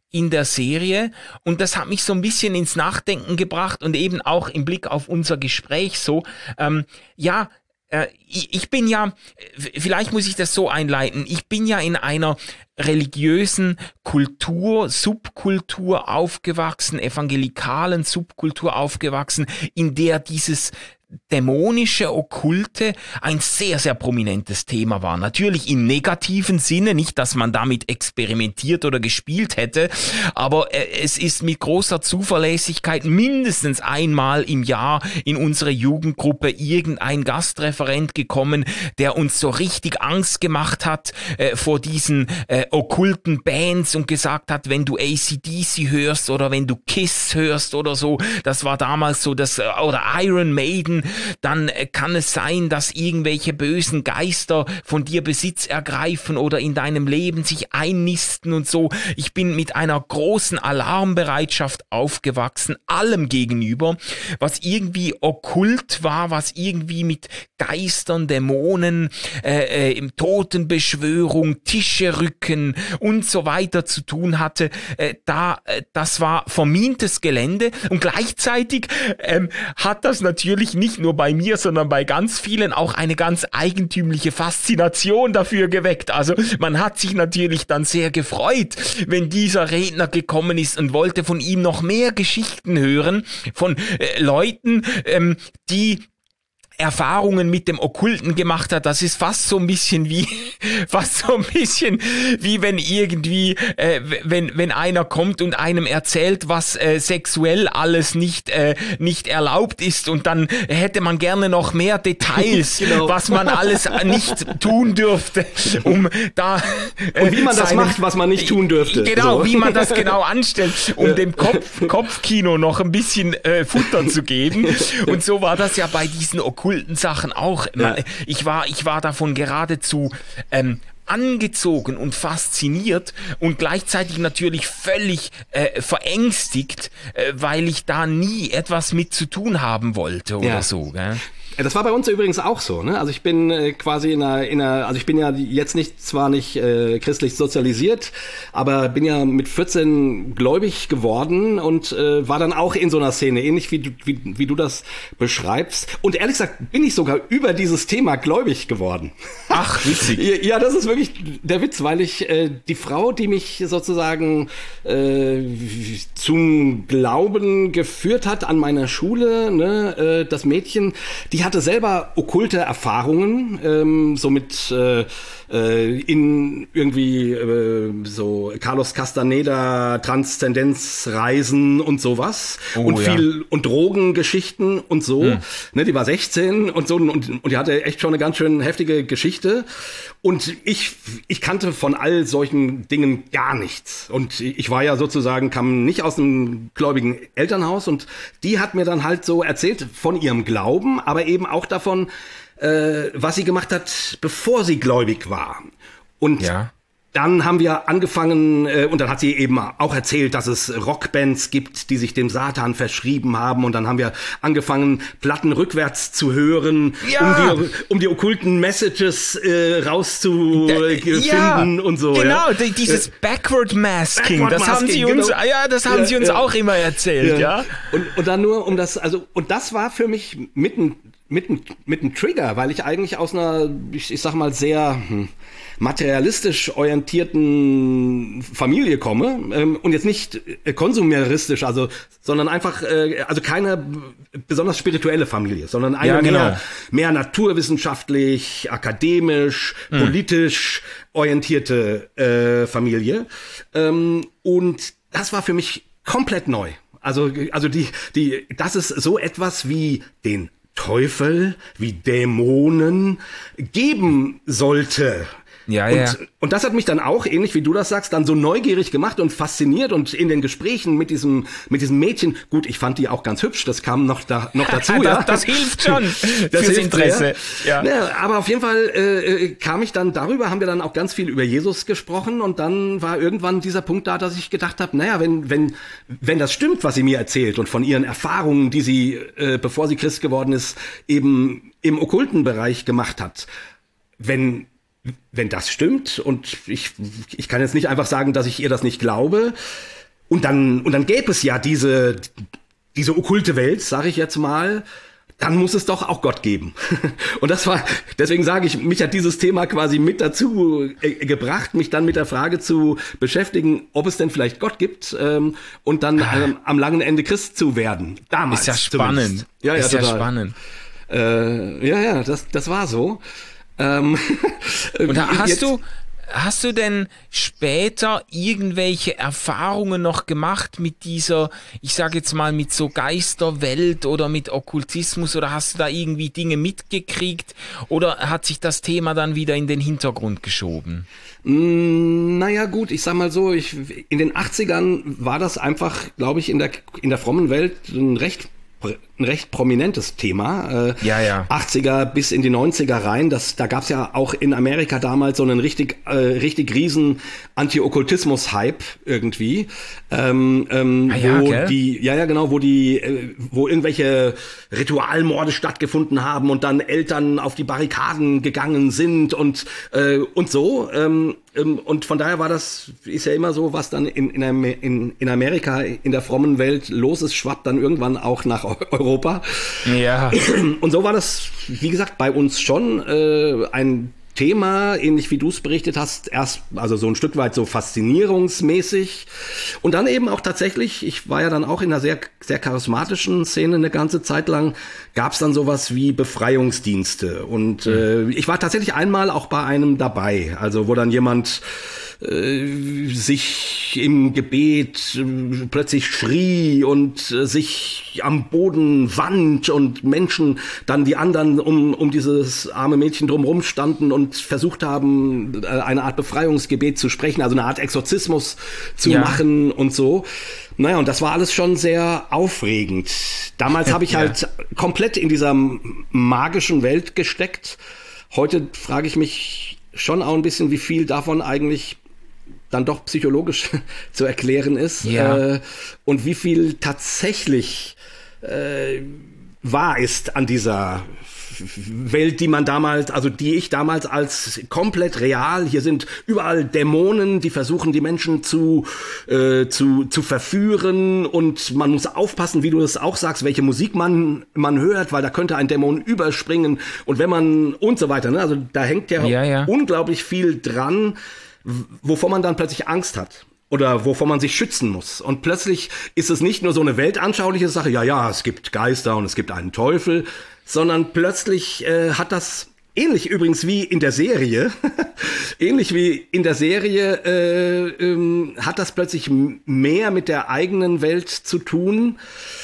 S2: in der Serie und das hat mich so ein bisschen ins Nachdenken gebracht und eben auch im Blick auf unser Gespräch so, ähm, ja, äh, ich, ich bin ja, vielleicht muss ich das so einleiten, ich bin ja in einer religiösen Kultur, Subkultur aufgewachsen, evangelikalen Subkultur aufgewachsen, in der dieses dämonische, okkulte ein sehr, sehr prominentes Thema war. Natürlich im negativen Sinne, nicht, dass man damit experimentiert oder gespielt hätte, aber es ist mit großer Zuverlässigkeit mindestens einmal im Jahr in unsere Jugendgruppe irgendein Gastreferent gekommen, der uns so richtig Angst gemacht hat äh, vor diesen äh, okkulten Bands und gesagt hat, wenn du A C D C hörst oder wenn du Kiss hörst oder so, das war damals so das, oder Iron Maiden, dann kann es sein, dass irgendwelche bösen Geister von dir Besitz ergreifen oder in deinem Leben sich einnisten und so. Ich bin mit einer großen Alarmbereitschaft aufgewachsen, allem gegenüber, was irgendwie okkult war, was irgendwie mit Geistern, Dämonen, äh, äh, Totenbeschwörung, Tische rücken und so weiter zu tun hatte. Äh, da, äh, das war vermintes Gelände und gleichzeitig ähm, hat das natürlich nicht nur bei mir, sondern bei ganz vielen auch eine ganz eigentümliche Faszination dafür geweckt. Also man hat sich natürlich dann sehr gefreut, wenn dieser Redner gekommen ist und wollte von ihm noch mehr Geschichten hören, von äh, Leuten, ähm, die Erfahrungen mit dem Okkulten gemacht hat. Das ist fast so ein bisschen wie, fast so ein bisschen wie wenn irgendwie, äh, wenn wenn einer kommt und einem erzählt, was äh, sexuell alles nicht äh, nicht erlaubt ist und dann hätte man gerne noch mehr Details, genau. was man alles nicht tun dürfte, um da
S3: äh, und wie man das macht, was man nicht tun dürfte.
S2: Genau,
S3: so.
S2: wie man das genau anstellt, um dem Kopf Kopfkino noch ein bisschen äh, Futter zu geben. Und so war das ja bei diesen Okkulten Sachen auch. Ja. Ich war, ich war davon geradezu ähm, angezogen und fasziniert und gleichzeitig natürlich völlig äh, verängstigt, äh, weil ich da nie etwas mit zu tun haben wollte oder ja. so. Gell?
S3: Das war bei uns übrigens auch so, ne? Also ich bin äh, quasi in einer, in einer, also ich bin ja jetzt nicht, zwar nicht äh, christlich sozialisiert, aber bin ja mit vierzehn gläubig geworden und äh, war dann auch in so einer Szene, ähnlich wie du, wie, wie du das beschreibst. Und ehrlich gesagt bin ich sogar über dieses Thema gläubig geworden.
S2: Ach, witzig.
S3: Ja, das ist wirklich der Witz, weil ich äh, die Frau, die mich sozusagen äh, zum Glauben geführt hat an meiner Schule, ne, äh, das Mädchen, die hat hatte selber okkulte Erfahrungen, ähm, so mit äh, äh, in irgendwie äh, so Carlos Castaneda Transzendenzreisen und sowas oh, und viel ja. und Drogengeschichten und so. Hm. Ne, die war sechzehn und so und, und die hatte echt schon eine ganz schön heftige Geschichte. Und ich ich kannte von all solchen Dingen gar nichts. Und ich war ja sozusagen, kam nicht aus einem gläubigen Elternhaus und die hat mir dann halt so erzählt von ihrem Glauben, aber eben auch davon, äh, was sie gemacht hat, bevor sie gläubig war. Und ja. dann haben wir angefangen, äh, und dann hat sie eben auch erzählt, dass es Rockbands gibt, die sich dem Satan verschrieben haben. Und dann haben wir angefangen, Platten rückwärts zu hören, ja. um, die, um die okkulten Messages äh, rauszufinden ja, und so.
S2: Genau,
S3: ja.
S2: dieses Backward Masking, Backward das Masking, haben sie uns, genau. ja, das haben ja, sie uns ja. auch immer erzählt, ja. ja.
S3: Und, und dann nur um das, also, und das war für mich mitten mit mit einem Trigger, weil ich eigentlich aus einer, ich, ich sag mal, sehr hm, materialistisch orientierten Familie komme ähm, und jetzt nicht äh, konsumeristisch, also sondern einfach, äh, also keine besonders spirituelle Familie, sondern eine ja, genau. mehr, mehr naturwissenschaftlich, akademisch, hm. politisch orientierte äh, Familie. Ähm, und das war für mich komplett neu. Also, also die, die, dass es so etwas wie den Teufel, wie Dämonen geben sollte.
S2: Ja,
S3: und,
S2: ja.
S3: und das hat mich dann auch, ähnlich wie du das sagst, dann so neugierig gemacht und fasziniert und in den Gesprächen mit diesem mit diesem Mädchen, gut, ich fand die auch ganz hübsch, das kam noch da noch dazu,
S2: das,
S3: ja.
S2: Das hilft schon
S3: das
S2: fürs
S3: hilft
S2: Interesse.
S3: Ja. Ja, aber auf jeden Fall äh, kam ich dann darüber, haben wir dann auch ganz viel über Jesus gesprochen und dann war irgendwann dieser Punkt da, dass ich gedacht habe, naja, wenn wenn wenn das stimmt, was sie mir erzählt und von ihren Erfahrungen, die sie, äh, bevor sie Christ geworden ist, eben im okkulten Bereich gemacht hat, wenn Wenn das stimmt, und ich, ich kann jetzt nicht einfach sagen, dass ich ihr das nicht glaube, und dann, und dann gäbe es ja diese, diese okkulte Welt, sage ich jetzt mal, dann muss es doch auch Gott geben. Und das war, deswegen sage ich, mich hat dieses Thema quasi mit dazu äh, gebracht, mich dann mit der Frage zu beschäftigen, ob es denn vielleicht Gott gibt, ähm, und dann ähm, am langen Ende Christ zu werden. Damals.
S2: Ist ja spannend.
S3: Zumindest. Ja, ja,
S2: ist
S3: total.
S2: ja spannend.
S3: Äh, ja, ja, das, das war so. Ähm,
S2: und hast
S3: jetzt,
S2: du, Hast du denn später irgendwelche Erfahrungen noch gemacht mit dieser, ich sage jetzt mal, mit so Geisterwelt oder mit Okkultismus, oder hast du da irgendwie Dinge mitgekriegt, oder hat sich das Thema dann wieder in den Hintergrund geschoben?
S3: Naja gut, ich sag mal so, ich, in den achtzigern war das einfach, glaube ich, in der, in der frommen Welt ein recht ein recht prominentes Thema. Äh,
S2: ja, ja.
S3: achtziger bis in die neunziger rein. Das, da gab's ja auch in Amerika damals so einen richtig, äh, richtig riesen Anti-Okkultismus-Hype irgendwie. Ähm, ähm,
S2: ah, ja,
S3: wo
S2: gell?
S3: die, ja, ja, genau, wo die, äh, wo irgendwelche Ritualmorde stattgefunden haben und dann Eltern auf die Barrikaden gegangen sind und, äh, und so. Ähm, Und von daher war das, ist ja immer so, was dann in, in, in Amerika, in der frommen Welt los ist, schwappt dann irgendwann auch nach Europa.
S2: Ja.
S3: Und so war das, wie gesagt, bei uns schon äh, ein Thema, ähnlich wie du es berichtet hast, erst also so ein Stück weit so faszinierungsmäßig und dann eben auch tatsächlich, ich war ja dann auch in einer sehr, sehr charismatischen Szene eine ganze Zeit lang, gab es dann sowas wie Befreiungsdienste und mhm. äh, ich war tatsächlich einmal auch bei einem dabei, also wo dann jemand äh, sich im Gebet äh, plötzlich schrie und äh, sich am Boden wand und Menschen dann die anderen um, um dieses arme Mädchen drumherum standen und versucht haben, äh, eine Art Befreiungsgebet zu sprechen, also eine Art Exorzismus zu ja. machen und so. Naja, und das war alles schon sehr aufregend. Damals habe ich ja. halt komplett in dieser magischen Welt gesteckt. Heute frage ich mich schon auch ein bisschen, wie viel davon eigentlich dann doch psychologisch zu erklären ist,
S2: ja.
S3: äh, und wie viel tatsächlich äh, wahr ist an dieser Welt, die man damals, also die ich damals als komplett real, hier sind überall Dämonen, die versuchen die Menschen zu, äh, zu, zu verführen, und man muss aufpassen, wie du es auch sagst, welche Musik man, man hört, weil da könnte ein Dämon überspringen, und wenn man und so weiter, ne? Also da hängt ja,
S2: ja, ja.
S3: unglaublich viel dran, wovor man dann plötzlich Angst hat oder wovor man sich schützen muss. Und plötzlich ist es nicht nur so eine weltanschauliche Sache, ja, ja, es gibt Geister und es gibt einen Teufel, sondern plötzlich äh, hat das, ähnlich übrigens wie in der Serie, ähnlich wie in der Serie, äh, ähm, hat das plötzlich mehr mit der eigenen Welt zu tun,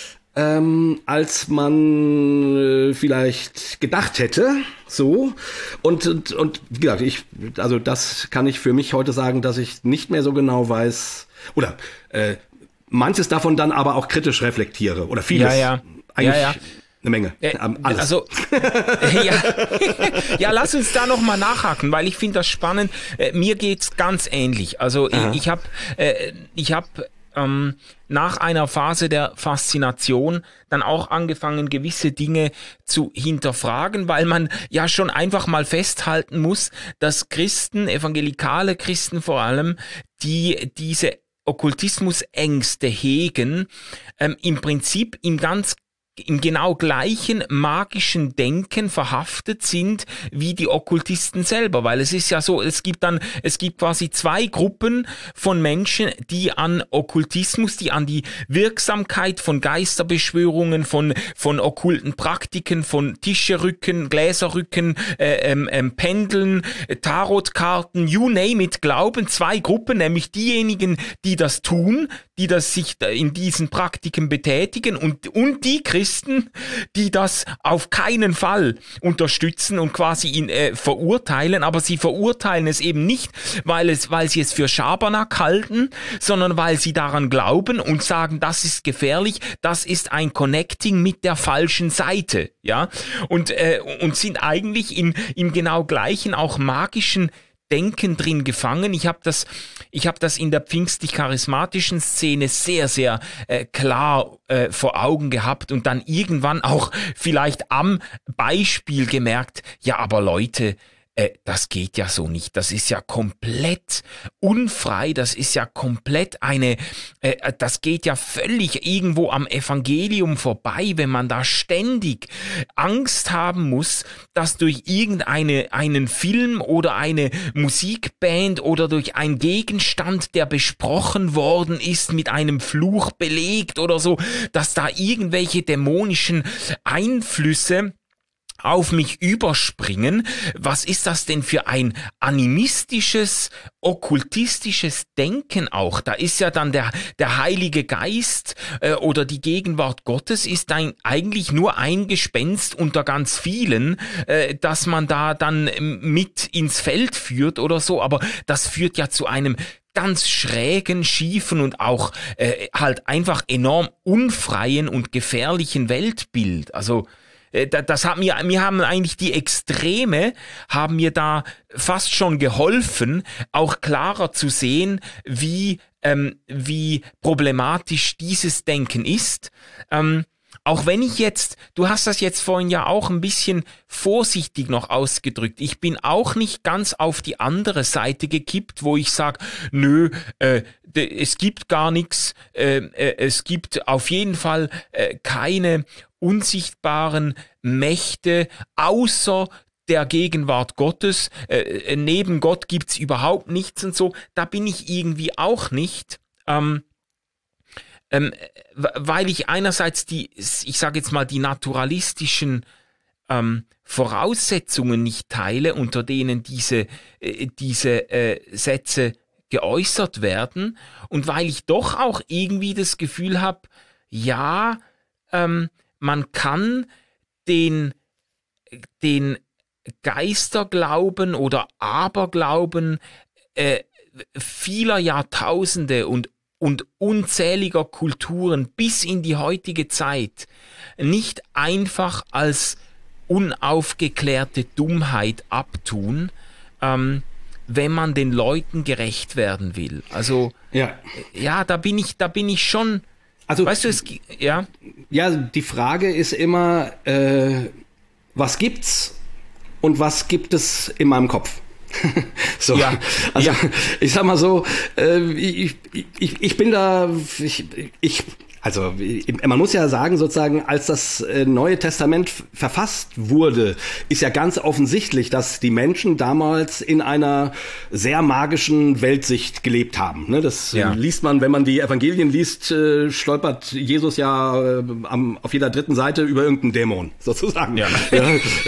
S3: Ähm, als man äh, vielleicht gedacht hätte, so. Und, und, und wie gesagt, ich, also das kann ich für mich heute sagen, dass ich nicht mehr so genau weiß, oder äh, manches davon dann aber auch kritisch reflektiere, oder vieles.
S2: Ja, ja.
S3: Eigentlich
S2: ja, ja.
S3: eine Menge.
S2: Äh,
S3: alles.
S2: Also, ja. ja, lass uns da nochmal nachhaken, weil ich finde das spannend. Äh, mir geht's ganz ähnlich. Also Aha. ich, ich habe, äh, ich habe ähm, nach einer Phase der Faszination dann auch angefangen, gewisse Dinge zu hinterfragen, weil man ja schon einfach mal festhalten muss, dass Christen, evangelikale Christen vor allem, die diese Okkultismusängste hegen, ähm, im Prinzip im ganz im genau gleichen magischen Denken verhaftet sind wie die Okkultisten selber, weil es ist ja so, es gibt dann, es gibt quasi zwei Gruppen von Menschen, die an Okkultismus, die an die Wirksamkeit von Geisterbeschwörungen, von von okkulten Praktiken, von Tischerücken, Gläserrücken, äh, ähm, ähm, Pendeln, Tarotkarten, you name it, glauben. Zwei Gruppen, nämlich diejenigen, die das tun, die das sich in diesen Praktiken betätigen, und und die Christen, die das auf keinen Fall unterstützen und quasi ihn äh, verurteilen, aber sie verurteilen es eben nicht, weil es, weil sie es für Schabernack halten, sondern weil sie daran glauben und sagen, das ist gefährlich, das ist ein Connecting mit der falschen Seite, ja, und äh, und sind eigentlich in im genau gleichen, auch magischen Denken drin gefangen. Ich habe das, ich habe das in der pfingstlich-charismatischen Szene sehr, sehr äh, klar äh, vor Augen gehabt und dann irgendwann auch vielleicht am Beispiel gemerkt, ja, aber Leute, äh, das geht ja so nicht. Das ist ja komplett unfrei, das ist ja komplett eine, äh, das geht ja völlig irgendwo am Evangelium vorbei, wenn man da ständig Angst haben muss, dass durch irgendeine einen Film oder eine Musikband oder durch einen Gegenstand, der besprochen worden ist, mit einem Fluch belegt oder so, dass da irgendwelche dämonischen Einflüsse auf mich überspringen. Was ist das denn für ein animistisches, okkultistisches Denken auch? Da ist ja dann der, der Heilige Geist äh, oder die Gegenwart Gottes ist ein, eigentlich nur ein Gespenst unter ganz vielen, äh, dass man da dann mit ins Feld führt oder so. Aber das führt ja zu einem ganz schrägen, schiefen und auch äh, halt einfach enorm unfreien und gefährlichen Weltbild. Also das hat mir, mir haben eigentlich die Extreme, haben mir da fast schon geholfen, auch klarer zu sehen, wie, ähm, wie problematisch dieses Denken ist. Ähm, auch wenn ich jetzt, du hast das jetzt vorhin ja auch ein bisschen vorsichtig noch ausgedrückt, ich bin auch nicht ganz auf die andere Seite gekippt, wo ich sage, nö, äh, es gibt gar nichts, äh, äh, es gibt auf jeden Fall äh, keine unsichtbaren Mächte außer der Gegenwart Gottes. Äh, neben Gott gibt's überhaupt nichts und so. Da bin ich irgendwie auch nicht, ähm, ähm, weil ich einerseits die, ich sage jetzt mal, die naturalistischen ähm, Voraussetzungen nicht teile, unter denen diese, äh, diese äh, Sätze geäußert werden, und weil ich doch auch irgendwie das Gefühl habe, ja, ähm, man kann den, den Geisterglauben oder Aberglauben äh, vieler Jahrtausende und, und unzähliger Kulturen bis in die heutige Zeit nicht einfach als unaufgeklärte Dummheit abtun, ähm, wenn man den Leuten gerecht werden will. Also ja, ja da bin ich, da bin ich schon. Also, weißt du, es, ja?
S3: Ja, die Frage ist immer, äh, was gibt's und was gibt es in meinem Kopf? So, ja, also ja. Ich sag mal so, äh, ich, ich, ich bin da, ich, ich Also man muss ja sagen, sozusagen, als das Neue Testament verfasst wurde, ist ja ganz offensichtlich, dass die Menschen damals in einer sehr magischen Weltsicht gelebt haben. Das ja. liest man, wenn man die Evangelien liest, stolpert Jesus ja auf jeder dritten Seite über irgendeinen Dämon, sozusagen, ja. Ja,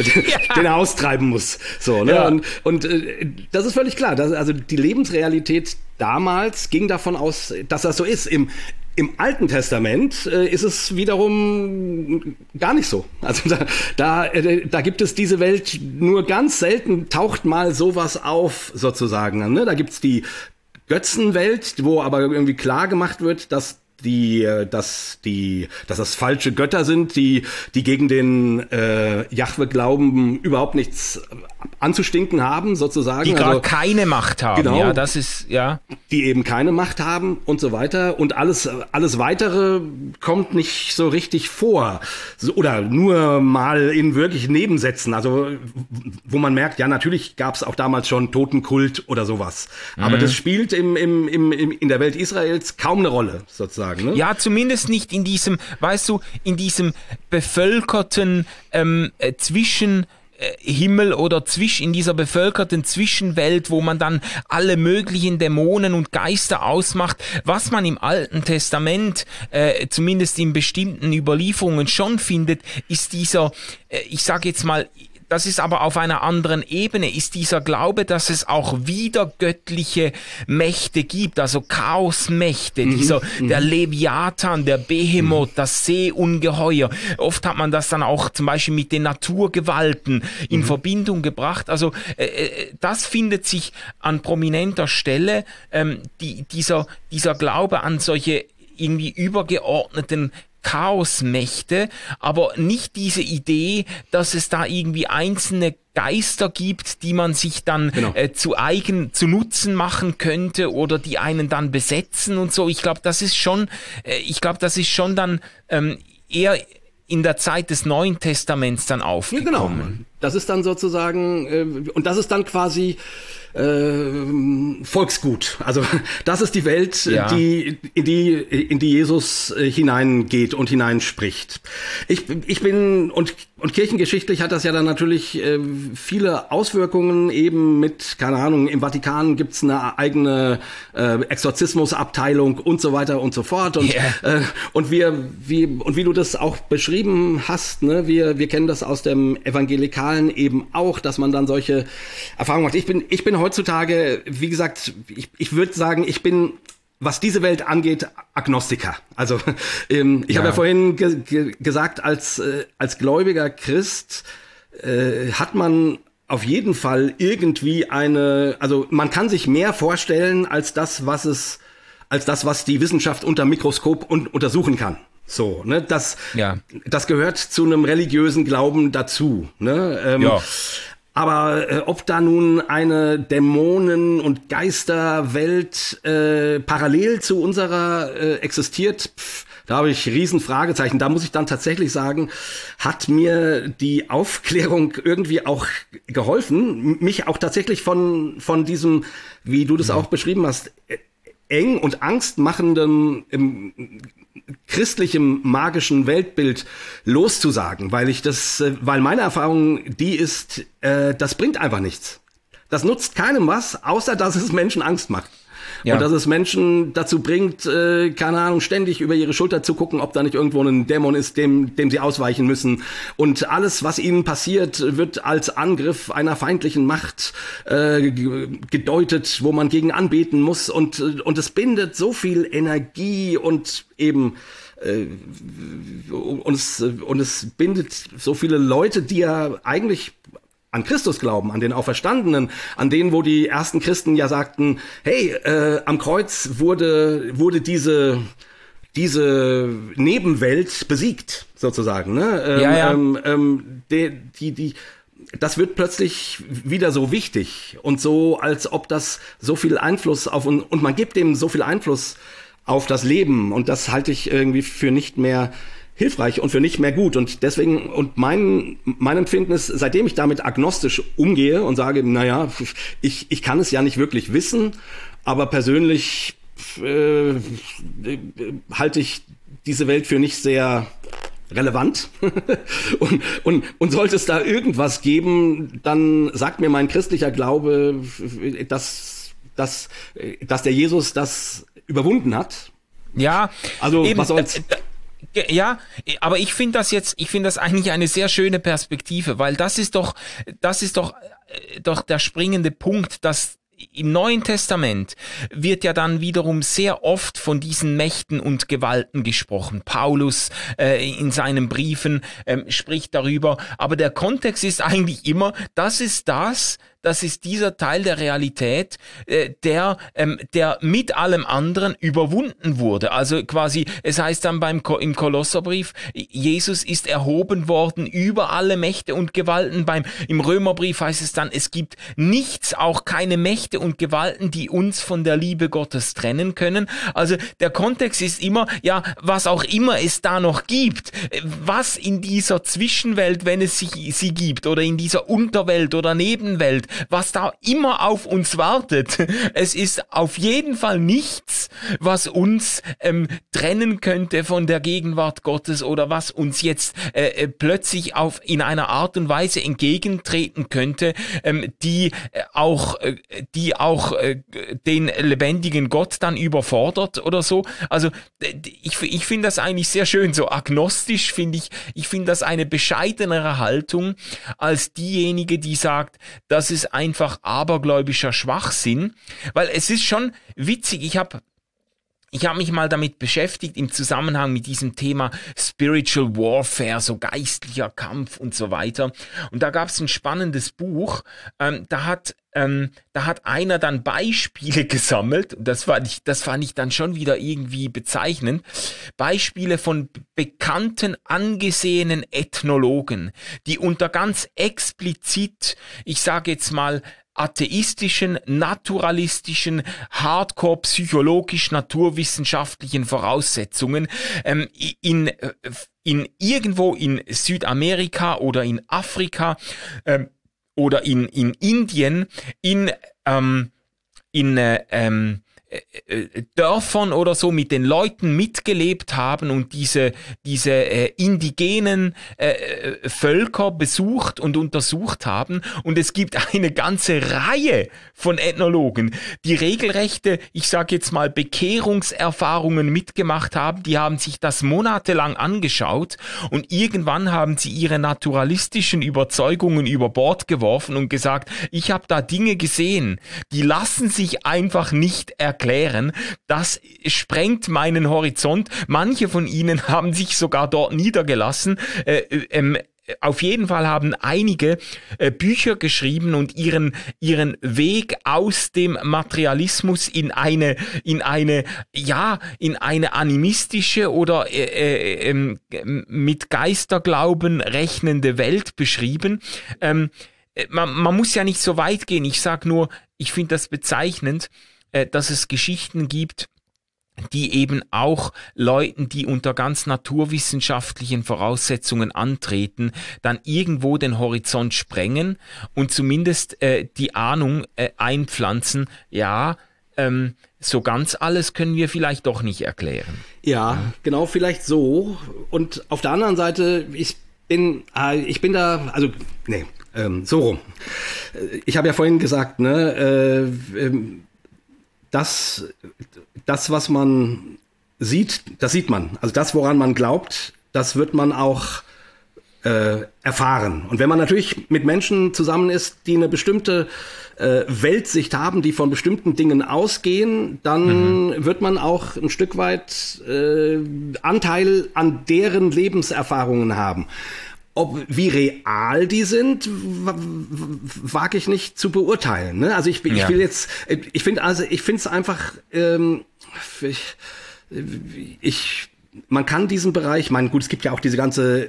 S3: den er austreiben muss. So, ne? Ja. Und, und das ist völlig klar. Das, also die Lebensrealität damals ging davon aus, dass das so ist. Im Im Alten Testament äh, ist es wiederum gar nicht so. Also da, da, äh, da gibt es diese Welt nur ganz selten, taucht mal sowas auf, sozusagen. Ne? Da gibt's die Götzenwelt, wo aber irgendwie klar gemacht wird, dass die, dass die, dass das falsche Götter sind, die, die gegen den äh, Jahwe glauben, überhaupt nichts anzustinken haben, sozusagen.
S2: Die gar also, keine Macht haben, genau, ja, das ist, ja.
S3: Die eben keine Macht haben und so weiter. Und alles, alles Weitere kommt nicht so richtig vor. So, oder nur mal in wirklich Nebensätzen. Also, wo man merkt, ja, natürlich gab es auch damals schon Totenkult oder sowas. Mhm. Aber das spielt im, im, im, im, in der Welt Israels kaum eine Rolle, sozusagen. Ne?
S2: Ja, zumindest nicht in diesem, weißt du, in diesem bevölkerten ähm, äh, Zwischen Himmel oder zwisch in dieser bevölkerten Zwischenwelt, wo man dann alle möglichen Dämonen und Geister ausmacht. Was man im Alten Testament, äh, zumindest in bestimmten Überlieferungen schon findet, ist dieser, äh, ich sage jetzt mal, das ist aber auf einer anderen Ebene, ist dieser Glaube, dass es auch wieder göttliche Mächte gibt, also Chaosmächte, mhm, dieser, mhm. der Leviathan, der Behemoth, mhm. das Seeungeheuer. Oft hat man das dann auch zum Beispiel mit den Naturgewalten in mhm. Verbindung gebracht. Also äh, das findet sich an prominenter Stelle, ähm, die, dieser, dieser Glaube an solche irgendwie übergeordneten Chaosmächte, aber nicht diese Idee, dass es da irgendwie einzelne Geister gibt, die man sich dann genau. äh, zu eigen, zu Nutzen machen könnte oder die einen dann besetzen und so. Ich glaube, das ist schon, äh, ich glaube, das ist schon dann ähm, eher in der Zeit des Neuen Testaments dann aufgekommen. Ja, genau.
S3: Das ist dann sozusagen, äh, und das ist dann quasi äh, Volksgut. Also das ist die Welt, ja. die, in die in die Jesus äh, hineingeht und hineinspricht. Ich, ich bin, und, und kirchengeschichtlich hat das ja dann natürlich äh, viele Auswirkungen, eben mit, keine Ahnung, im Vatikan gibt's eine eigene äh, Exorzismusabteilung und so weiter und so fort. Und, yeah. äh, und wir, wie, und wie du das auch beschrieben hast, ne, wir, wir kennen das aus dem Evangelikalen eben auch, dass man dann solche Erfahrungen macht. Ich bin, ich bin heutzutage, wie gesagt, ich, ich würde sagen, ich bin, was diese Welt angeht, Agnostiker. Also ähm, ich ja. habe ja vorhin ge- ge- gesagt, als äh, als gläubiger Christ äh, hat man auf jeden Fall irgendwie eine, also man kann sich mehr vorstellen als das, was es, als das, was die Wissenschaft unter Mikroskop un- untersuchen kann. So, ne, das, ja. das gehört zu einem religiösen Glauben dazu, ne, ähm, ja. Aber äh, ob da nun eine Dämonen- und Geisterwelt äh, parallel zu unserer äh, existiert, pff, da habe ich riesen Fragezeichen. Da muss ich dann tatsächlich sagen, hat mir die Aufklärung irgendwie auch geholfen, mich auch tatsächlich von von diesem, wie du das ja. auch beschrieben hast, eng und angstmachenden im christlichem magischen Weltbild loszusagen, weil ich das, weil meine Erfahrung die ist, äh, das bringt einfach nichts. Das nutzt keinem was, außer dass es Menschen Angst macht. Ja. Und dass es Menschen dazu bringt, äh, keine Ahnung, ständig über ihre Schulter zu gucken, ob da nicht irgendwo ein Dämon ist, dem, dem sie ausweichen müssen. Und alles, was ihnen passiert, wird als Angriff einer feindlichen Macht äh, gedeutet, wo man gegen anbeten muss. Und, und es bindet so viel Energie und eben äh, und, es, und es bindet so viele Leute, die ja eigentlich an Christus glauben, an den Auferstandenen, an denen, wo die ersten Christen ja sagten, hey, äh, am Kreuz wurde wurde diese diese Nebenwelt besiegt, sozusagen. Ne? Ähm, ja, ja. Ähm, ähm, die, die, die, das wird plötzlich wieder so wichtig und so, als ob das so viel Einfluss auf, und, und man gibt dem so viel Einfluss auf das Leben, und das halte ich irgendwie für nicht mehr hilfreich und für nicht mehr gut. Und deswegen, und mein, mein Empfinden ist, seitdem ich damit agnostisch umgehe und sage, naja, ich, ich kann es ja nicht wirklich wissen, aber persönlich äh, halte ich diese Welt für nicht sehr relevant. und, und, und sollte es da irgendwas geben, dann sagt mir mein christlicher Glaube, dass, dass, dass der Jesus das überwunden hat.
S2: Ja,
S3: also eben, was soll's?
S2: Äh, äh, Ja, aber ich finde das jetzt, ich finde das eigentlich eine sehr schöne Perspektive, weil das ist doch, das ist doch, äh, doch der springende Punkt, dass im Neuen Testament wird ja dann wiederum sehr oft von diesen Mächten und Gewalten gesprochen. Paulus äh, in seinen Briefen ähm, spricht darüber, aber der Kontext ist eigentlich immer, das ist das, das ist dieser Teil der Realität, äh, der, ähm, der mit allem anderen überwunden wurde. Also quasi, es heißt dann beim Ko- im Kolosserbrief, Jesus ist erhoben worden über alle Mächte und Gewalten. Beim, im Römerbrief heißt es dann, es gibt nichts, auch keine Mächte und Gewalten, die uns von der Liebe Gottes trennen können. Also der Kontext ist immer, ja, was auch immer es da noch gibt, was in dieser Zwischenwelt, wenn es sie, sie gibt, oder in dieser Unterwelt oder Nebenwelt, was da immer auf uns wartet. Es ist auf jeden Fall nichts, was uns ähm, trennen könnte von der Gegenwart Gottes oder was uns jetzt äh, plötzlich auf in einer Art und Weise entgegentreten könnte, ähm, die äh, auch äh, die auch äh, den lebendigen Gott dann überfordert oder so. Also ich, ich finde das eigentlich sehr schön, so agnostisch finde ich, ich finde das eine bescheidenere Haltung als diejenige, die sagt, das ist einfach abergläubischer Schwachsinn, weil es ist schon witzig, ich habe Ich habe mich mal damit beschäftigt im Zusammenhang mit diesem Thema Spiritual Warfare, so geistlicher Kampf und so weiter. Und da gab es ein spannendes Buch, ähm, da hat ähm, da hat einer dann Beispiele gesammelt, das fand ich, das fand ich dann schon wieder irgendwie bezeichnend, Beispiele von bekannten, angesehenen Ethnologen, die unter ganz explizit, ich sage jetzt mal, atheistischen, naturalistischen, hardcore psychologisch naturwissenschaftlichen Voraussetzungen ähm, in, in irgendwo in Südamerika oder in Afrika ähm, oder in, in Indien in, ähm, in äh, ähm, Dörfern oder so mit den Leuten mitgelebt haben und diese diese äh, indigenen äh, Völker besucht und untersucht haben. Und es gibt eine ganze Reihe von Ethnologen, die regelrechte, ich sage jetzt mal, Bekehrungserfahrungen mitgemacht haben. Die haben sich das monatelang angeschaut und irgendwann haben sie ihre naturalistischen Überzeugungen über Bord geworfen und gesagt, ich habe da Dinge gesehen, die lassen sich einfach nicht erklären. Erklären. Das sprengt meinen Horizont. Manche von ihnen haben sich sogar dort niedergelassen. Äh, ähm, auf jeden Fall haben einige äh, Bücher geschrieben und ihren ihren Weg aus dem Materialismus in eine in eine ja in eine animistische oder äh, äh, äh, mit Geisterglauben rechnende Welt beschrieben. Ähm, man, man muss ja nicht so weit gehen. Ich sag nur, ich finde das bezeichnend, dass es Geschichten gibt, die eben auch Leuten, die unter ganz naturwissenschaftlichen Voraussetzungen antreten, dann irgendwo den Horizont sprengen und zumindest äh, die Ahnung äh, einpflanzen, ja, ähm, so ganz alles können wir vielleicht doch nicht erklären.
S3: Ja, genau, vielleicht so. Und auf der anderen Seite, ich bin, äh, ich bin da, also, nee, ähm, so rum. Ich habe ja vorhin gesagt, ne, äh, ähm, Das, das, was man sieht, das sieht man. Also das, woran man glaubt, das wird man auch äh, erfahren. Und wenn man natürlich mit Menschen zusammen ist, die eine bestimmte äh, Weltsicht haben, die von bestimmten Dingen ausgehen, dann mhm. wird man auch ein Stück weit äh, Anteil an deren Lebenserfahrungen haben. Ob, wie real die sind, wage ich nicht zu beurteilen. Ne? Also ich, ich ja. will jetzt, ich finde also, ich finde es einfach, ähm, ich, ich, man kann diesen Bereich, ich meine, gut, es gibt ja auch diese ganze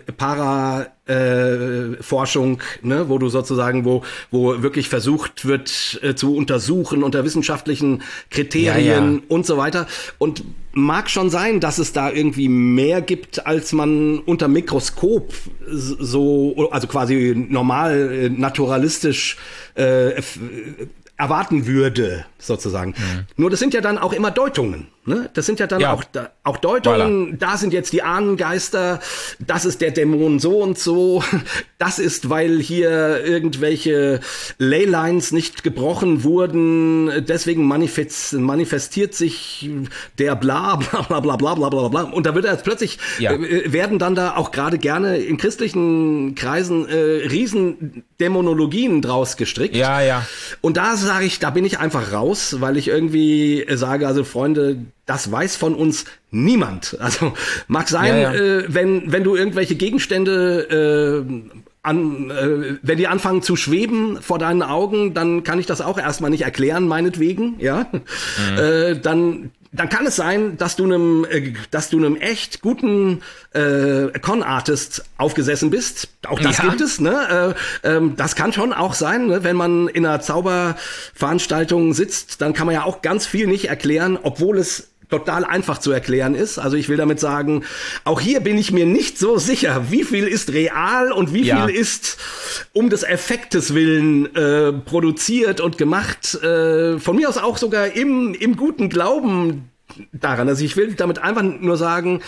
S3: Para-Forschung, äh, ne, wo du sozusagen, wo, wo wirklich versucht wird äh, zu untersuchen unter wissenschaftlichen Kriterien ja, ja. und so weiter. Und mag schon sein, dass es da irgendwie mehr gibt, als man unter Mikroskop so, also quasi normal, naturalistisch äh, erwarten würde, sozusagen. Mhm. Nur das sind ja dann auch immer Deutungen. Ne? Das sind ja dann ja. auch, da, auch Deutungen, voilà. Da sind jetzt die Ahnengeister, das ist der Dämon so und so, das ist, weil hier irgendwelche Leylines nicht gebrochen wurden, deswegen manifest, manifestiert sich der bla bla bla bla bla bla bla bla. Und da wird jetzt plötzlich, ja. äh, werden dann da auch gerade gerne in christlichen Kreisen äh, Riesendämonologien draus gestrickt.
S2: Ja, ja.
S3: Und da sage ich, da bin ich einfach raus, weil ich irgendwie sage, also Freunde, das weiß von uns niemand. Also mag sein, ja, ja. Äh, wenn wenn du irgendwelche Gegenstände äh, an, äh, wenn die anfangen zu schweben vor deinen Augen, dann kann ich das auch erstmal nicht erklären, meinetwegen, ja. Mhm. Äh, dann dann kann es sein, dass du einem, äh, dass du einem echt guten äh, Con-Artist aufgesessen bist. Auch das ja. gibt es, ne? Äh, ähm, das kann schon auch sein, ne? Wenn man in einer Zauberveranstaltung sitzt, dann kann man ja auch ganz viel nicht erklären, obwohl es total einfach zu erklären ist. Also ich will damit sagen, auch hier bin ich mir nicht so sicher, wie viel ist real und wie ja. viel ist um des Effektes willen äh, produziert und gemacht. Äh, von mir aus auch sogar im, im guten Glauben daran. Also ich will damit einfach nur sagen,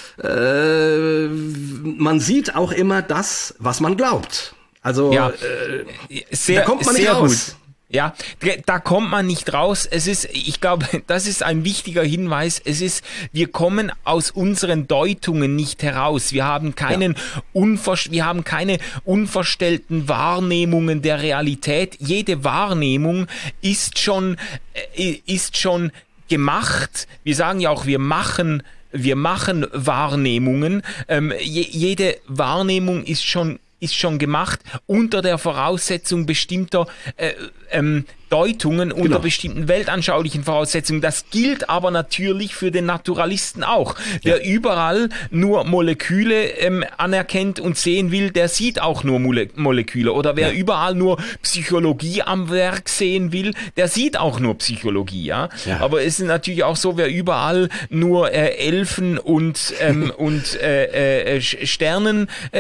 S3: äh, man sieht auch immer das, was man glaubt. Also
S2: ja.
S3: äh,
S2: sehr,
S3: da kommt man nicht
S2: sehr
S3: raus.
S2: Gut. Ja, da kommt man nicht raus. Es ist, ich glaube, das ist ein wichtiger Hinweis. Es ist, wir kommen aus unseren Deutungen nicht heraus. Wir haben keinen ja. unver, wir haben keine unverstellten Wahrnehmungen der Realität. Jede Wahrnehmung ist schon, ist schon gemacht. Wir sagen ja auch, wir machen, wir machen Wahrnehmungen. Ähm, je, jede Wahrnehmung ist schon ist schon gemacht unter der Voraussetzung bestimmter äh, ähm, Deutungen unter
S3: genau.
S2: bestimmten weltanschaulichen Voraussetzungen. Das gilt aber natürlich für den Naturalisten auch. Wer ja. überall nur Moleküle ähm, anerkennt und sehen will, der sieht auch nur Mole- Moleküle. Oder wer ja. überall nur Psychologie am Werk sehen will, der sieht auch nur Psychologie. Ja? ja. Aber es ist natürlich auch so, wer überall nur äh, Elfen und, ähm, und äh, äh, Sternenlichter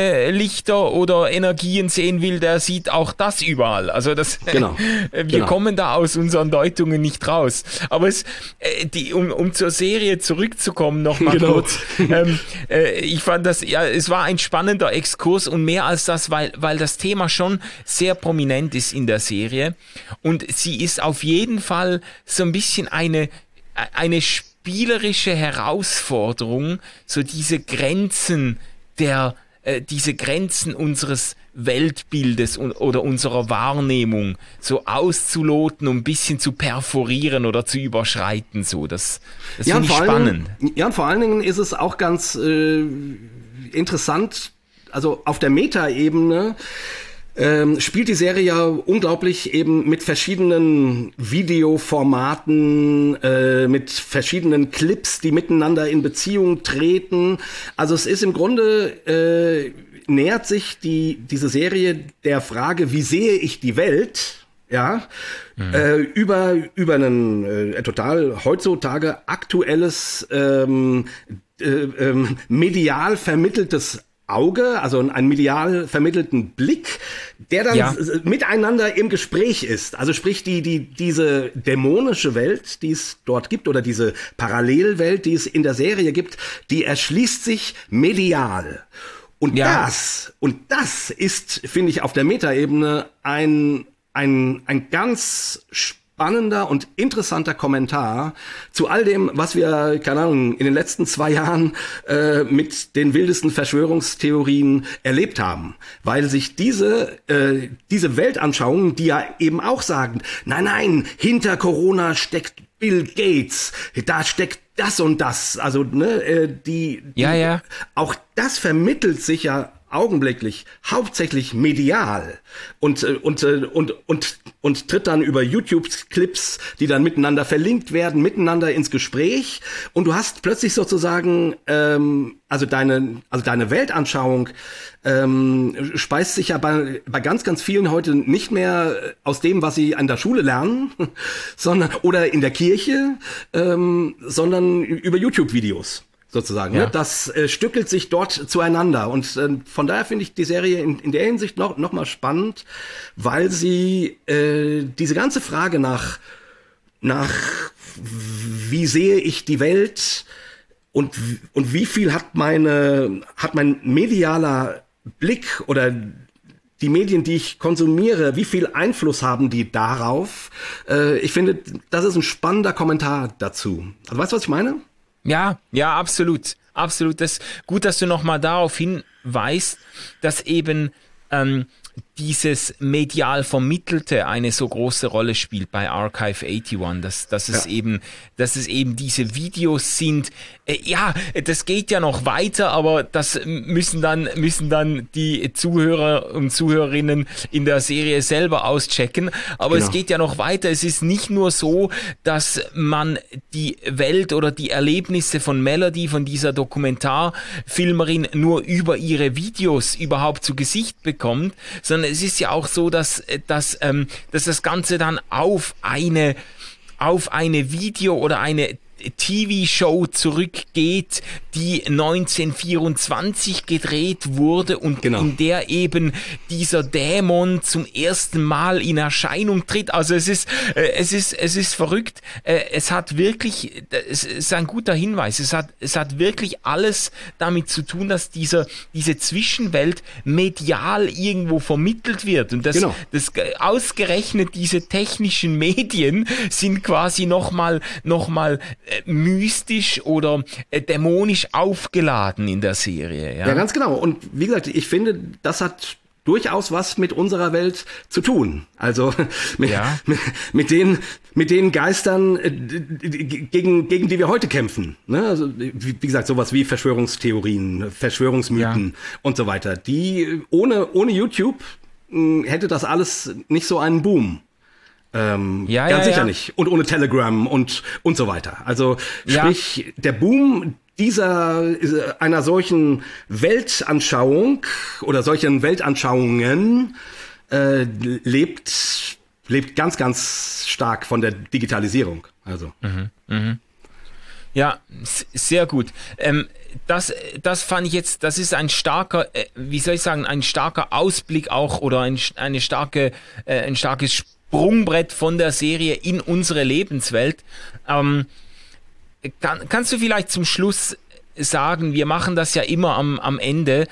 S2: äh, oder Energien sehen will, der sieht auch das überall. Also das, genau. wir genau. kommen da aus unseren Deutungen nicht raus. Aber es, äh, die, um, um zur Serie zurückzukommen, noch mal genau. kurz. Ähm, äh, ich fand das, ja, es war ein spannender Exkurs und mehr als das, weil, weil das Thema schon sehr prominent ist in der Serie und sie ist auf jeden Fall so ein bisschen eine, eine spielerische Herausforderung, so diese Grenzen der, äh, diese Grenzen unseres Weltbildes und, oder unserer Wahrnehmung so auszuloten und ein bisschen zu perforieren oder zu überschreiten. So, das, das
S3: ja,
S2: finde ich spannend.
S3: Dingen, ja, und vor allen Dingen ist es auch ganz äh, interessant, also auf der Meta-Ebene ähm, spielt die Serie ja unglaublich eben mit verschiedenen Videoformaten, äh, mit verschiedenen Clips, die miteinander in Beziehung treten. Also es ist im Grunde... Äh, nähert sich die diese Serie der Frage, wie sehe ich die Welt, ja, mhm. äh, über über einen äh, total heutzutage aktuelles ähm, äh, ähm, medial vermitteltes Auge, also einen medial vermittelten Blick, der dann ja. miteinander im Gespräch ist. Also sprich, die, die, diese dämonische Welt, die es dort gibt, oder diese Parallelwelt, die es in der Serie gibt, die erschließt sich medial. Und ja. das, und das ist, finde ich, auf der Metaebene ein, ein, ein ganz spannender und interessanter Kommentar zu all dem, was wir, keine Ahnung, in den letzten zwei Jahren äh, mit den wildesten Verschwörungstheorien erlebt haben. Weil sich diese, äh, diese Weltanschauungen, die ja eben auch sagen, nein, nein, hinter Corona steckt Bill Gates, da steckt das und das, also ne, äh, die, die
S2: ja, ja.
S3: auch das vermittelt sich ja augenblicklich hauptsächlich medial und und und und und tritt dann über YouTube-Clips, die dann miteinander verlinkt werden, miteinander ins Gespräch, und du hast plötzlich sozusagen ähm, also deine also deine Weltanschauung ähm, speist sich ja bei bei ganz ganz vielen heute nicht mehr aus dem, was sie an der Schule lernen, sondern oder in der Kirche, ähm, sondern über YouTube-Videos. Sozusagen, ja. ne? Das äh, stückelt sich dort zueinander, und äh, von daher finde ich die Serie in, in der Hinsicht noch noch mal spannend, weil sie äh, diese ganze Frage nach nach wie sehe ich die Welt und und wie viel hat meine hat mein medialer Blick oder die Medien, die ich konsumiere, wie viel Einfluss haben die darauf? Äh, ich finde, das ist ein spannender Kommentar dazu. Also weißt du, was ich meine?
S2: Ja, ja, absolut, absolut. Das gut, dass du nochmal darauf hinweist, dass eben ähm, dieses medial Vermittelte eine so große Rolle spielt bei Archive einundachtzig, dass, dass es ja. eben, dass es eben diese Videos sind. Äh, ja, das geht ja noch weiter, aber das müssen dann, müssen dann die Zuhörer und Zuhörerinnen in der Serie selber auschecken. Aber genau. es geht ja noch weiter. Es ist nicht nur so, dass man die Welt oder die Erlebnisse von Melody, von dieser Dokumentarfilmerin, nur über ihre Videos überhaupt zu Gesicht bekommt, sondern es ist ja auch so, dass, dass, ähm, dass das Ganze dann auf eine, auf eine Video oder eine T V-Show zurückgeht, die neunzehnhundertvierundzwanzig gedreht wurde und genau. in der eben dieser Dämon zum ersten Mal in Erscheinung tritt. Also es ist, äh, es ist, es ist verrückt. Äh, es hat wirklich, es ist ein guter Hinweis. Es hat, es hat wirklich alles damit zu tun, dass dieser, diese Zwischenwelt medial irgendwo vermittelt wird. Und das, genau. das ausgerechnet diese technischen Medien sind quasi nochmal, nochmal mystisch oder äh, dämonisch aufgeladen in der Serie. Ja?
S3: ja, ganz genau. Und wie gesagt, ich finde, das hat durchaus was mit unserer Welt zu tun. Also mit, ja. mit, mit den mit den Geistern, äh, gegen gegen die wir heute kämpfen. Ne? Also wie, wie gesagt, sowas wie Verschwörungstheorien, Verschwörungsmythen ja. und so weiter. Die ohne ohne YouTube mh, hätte das alles nicht so einen Boom. Ähm,
S2: ja,
S3: ganz
S2: ja,
S3: sicher
S2: ja.
S3: nicht. Und ohne Telegram und, und so weiter. Also sprich,
S2: ja.
S3: der Boom dieser, einer solchen Weltanschauung oder solchen Weltanschauungen äh, lebt, lebt ganz, ganz stark von der Digitalisierung. Also.
S2: Mhm, mh. Ja, sehr gut. Ähm, das, das fand ich jetzt, das ist ein starker, äh, wie soll ich sagen, ein starker Ausblick auch oder ein, eine starke, äh, ein starkes Sprungbrett von der Serie in unsere Lebenswelt. Ähm, kann, kannst du vielleicht zum Schluss sagen, wir machen das ja immer am, am Ende,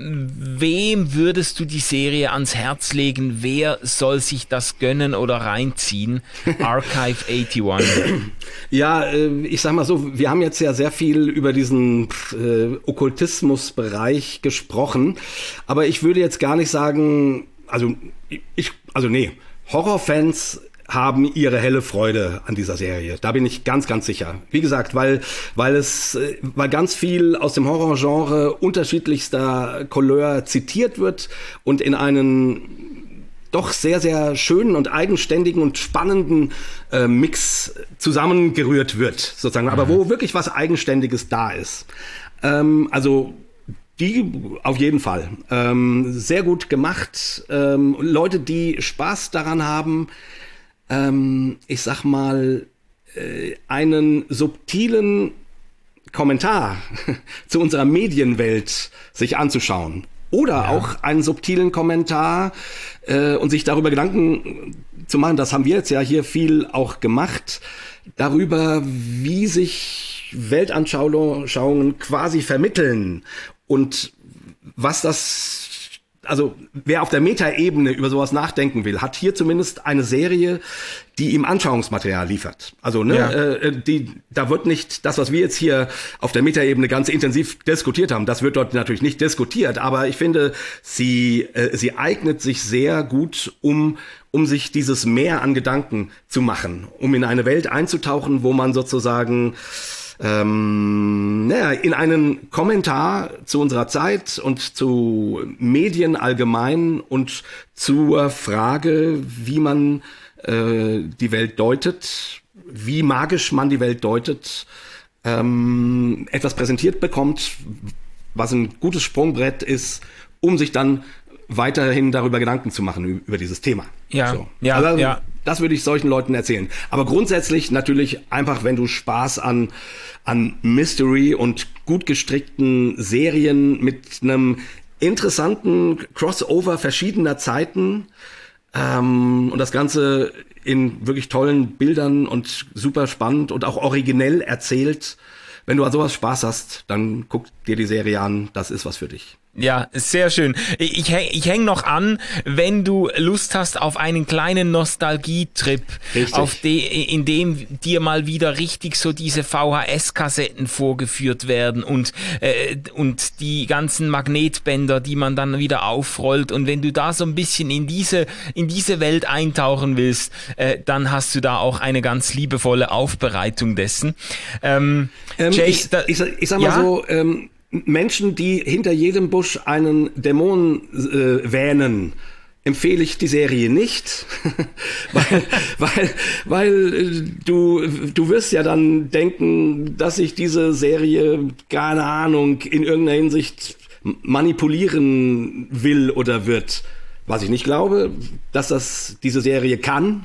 S2: wem würdest du die Serie ans Herz legen? Wer soll sich das gönnen oder reinziehen? Archive einundachtzig.
S3: Ja, ich sag mal so, wir haben jetzt ja sehr viel über diesen äh, Okkultismusbereich gesprochen, aber ich würde jetzt gar nicht sagen, also ich, also nee, Horrorfans haben ihre helle Freude an dieser Serie. Da bin ich ganz, ganz sicher. Wie gesagt, weil, weil es, weil ganz viel aus dem Horrorgenre unterschiedlichster Couleur zitiert wird und in einen doch sehr, sehr schönen und eigenständigen und spannenden äh, Mix zusammengerührt wird, sozusagen. Mhm. Aber wo wirklich was Eigenständiges da ist. Ähm, also, die auf jeden Fall. Ähm, sehr gut gemacht. Ähm, Leute, die Spaß daran haben, ähm, ich sag mal, äh, einen subtilen Kommentar zu unserer Medienwelt sich anzuschauen. Oder ja. auch einen subtilen Kommentar äh, und sich darüber Gedanken zu machen, das haben wir jetzt ja hier viel auch gemacht, darüber, wie sich Weltanschauungen quasi vermitteln und was das, also wer auf der Metaebene über sowas nachdenken will, hat hier zumindest eine Serie, die ihm Anschauungsmaterial liefert. Also ne,
S2: ja.
S3: äh, die, da wird nicht das, was wir jetzt hier auf der Metaebene ganz intensiv diskutiert haben, das wird dort natürlich nicht diskutiert, aber ich finde, sie äh, sie eignet sich sehr gut, um um sich dieses Meer an Gedanken zu machen, um in eine Welt einzutauchen, wo man sozusagen Ähm, naja, in einen Kommentar zu unserer Zeit und zu Medien allgemein und zur Frage, wie man äh, die Welt deutet, wie magisch man die Welt deutet, ähm, etwas präsentiert bekommt, was ein gutes Sprungbrett ist, um sich dann weiterhin darüber Gedanken zu machen, über dieses Thema.
S2: Ja,
S3: so.
S2: ja,
S3: also,
S2: ja.
S3: Das würde ich solchen Leuten erzählen. Aber grundsätzlich natürlich einfach, wenn du Spaß an, an Mystery und gut gestrickten Serien mit einem interessanten Crossover verschiedener Zeiten ähm, und das Ganze in wirklich tollen Bildern und super spannend und auch originell erzählt. Wenn du an sowas Spaß hast, dann guck dir die Serie an. Das ist was für dich.
S2: Ja, sehr schön. Ich, häng, ich häng noch an, wenn du Lust hast auf einen kleinen Nostalgietrip, auf de, in dem dir mal wieder richtig so diese V H S-Kassetten vorgeführt werden und, äh, und die ganzen Magnetbänder, die man dann wieder aufrollt. Und wenn du da so ein bisschen in diese, in diese Welt eintauchen willst, äh, dann hast du da auch eine ganz liebevolle Aufbereitung dessen. Ähm,
S3: ähm,
S2: Jay,
S3: ich,
S2: da,
S3: ich, ich sag mal
S2: ja?
S3: so, ähm, Menschen, die hinter jedem Busch einen Dämon äh, wähnen, empfehle ich die Serie nicht, weil, weil, weil äh, du, du wirst ja dann denken, dass sich diese Serie, keine Ahnung, in irgendeiner Hinsicht manipulieren will oder wird. Was ich nicht glaube, dass das diese Serie kann.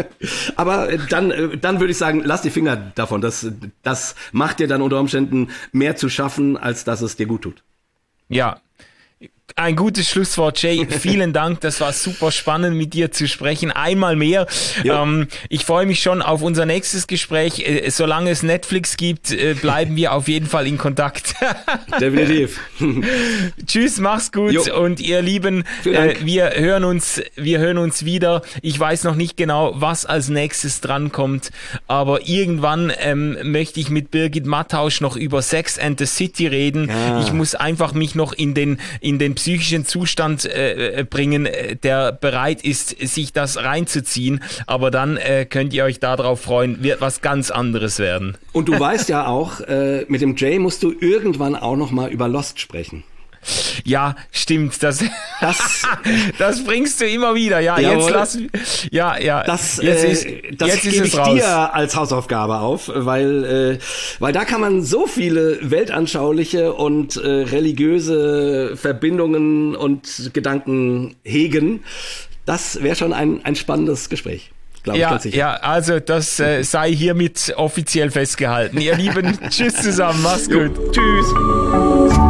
S3: Aber dann, dann würde ich sagen, lass die Finger davon. Das, das macht dir dann unter Umständen mehr zu schaffen, als dass es dir gut tut.
S2: Ja. Ein gutes Schlusswort, Jay. Vielen Dank. Das war super spannend, mit dir zu sprechen. Einmal mehr. Ähm, ich freue mich schon auf unser nächstes Gespräch. Äh, solange es Netflix gibt, äh, bleiben wir auf jeden Fall in Kontakt.
S3: Definitiv.
S2: Tschüss, mach's gut. Jo. Und ihr Lieben, äh, wir hören uns, wir hören uns wieder. Ich weiß noch nicht genau, was als nächstes drankommt, aber irgendwann ähm, möchte ich mit Birgit Mattausch noch über Sex and the City reden. Ja. Ich muss einfach mich noch in den, in den psychischen Zustand äh, bringen, der bereit ist, sich das reinzuziehen. Aber dann äh, könnt ihr euch darauf freuen, wird was ganz anderes werden.
S3: Und du weißt ja auch, äh, mit dem Jay musst du irgendwann auch noch mal über Lost sprechen.
S2: Ja, stimmt. Das
S3: Das,
S2: das bringst du immer wieder. Ja,
S3: jawohl,
S2: jetzt lass, ja, ja.
S3: Das,
S2: jetzt
S3: äh,
S2: ist,
S3: das
S2: jetzt ist
S3: gebe
S2: es
S3: ich
S2: raus.
S3: dir als Hausaufgabe auf, weil, äh, weil da kann man so viele weltanschauliche und äh, religiöse Verbindungen und Gedanken hegen. Das wäre schon ein, ein spannendes Gespräch. Glaube ich,
S2: ja,
S3: ganz sicher.
S2: ja, also das äh, sei hiermit offiziell festgehalten. Ihr Lieben, tschüss zusammen, mach's gut.
S3: Jo, tschüss.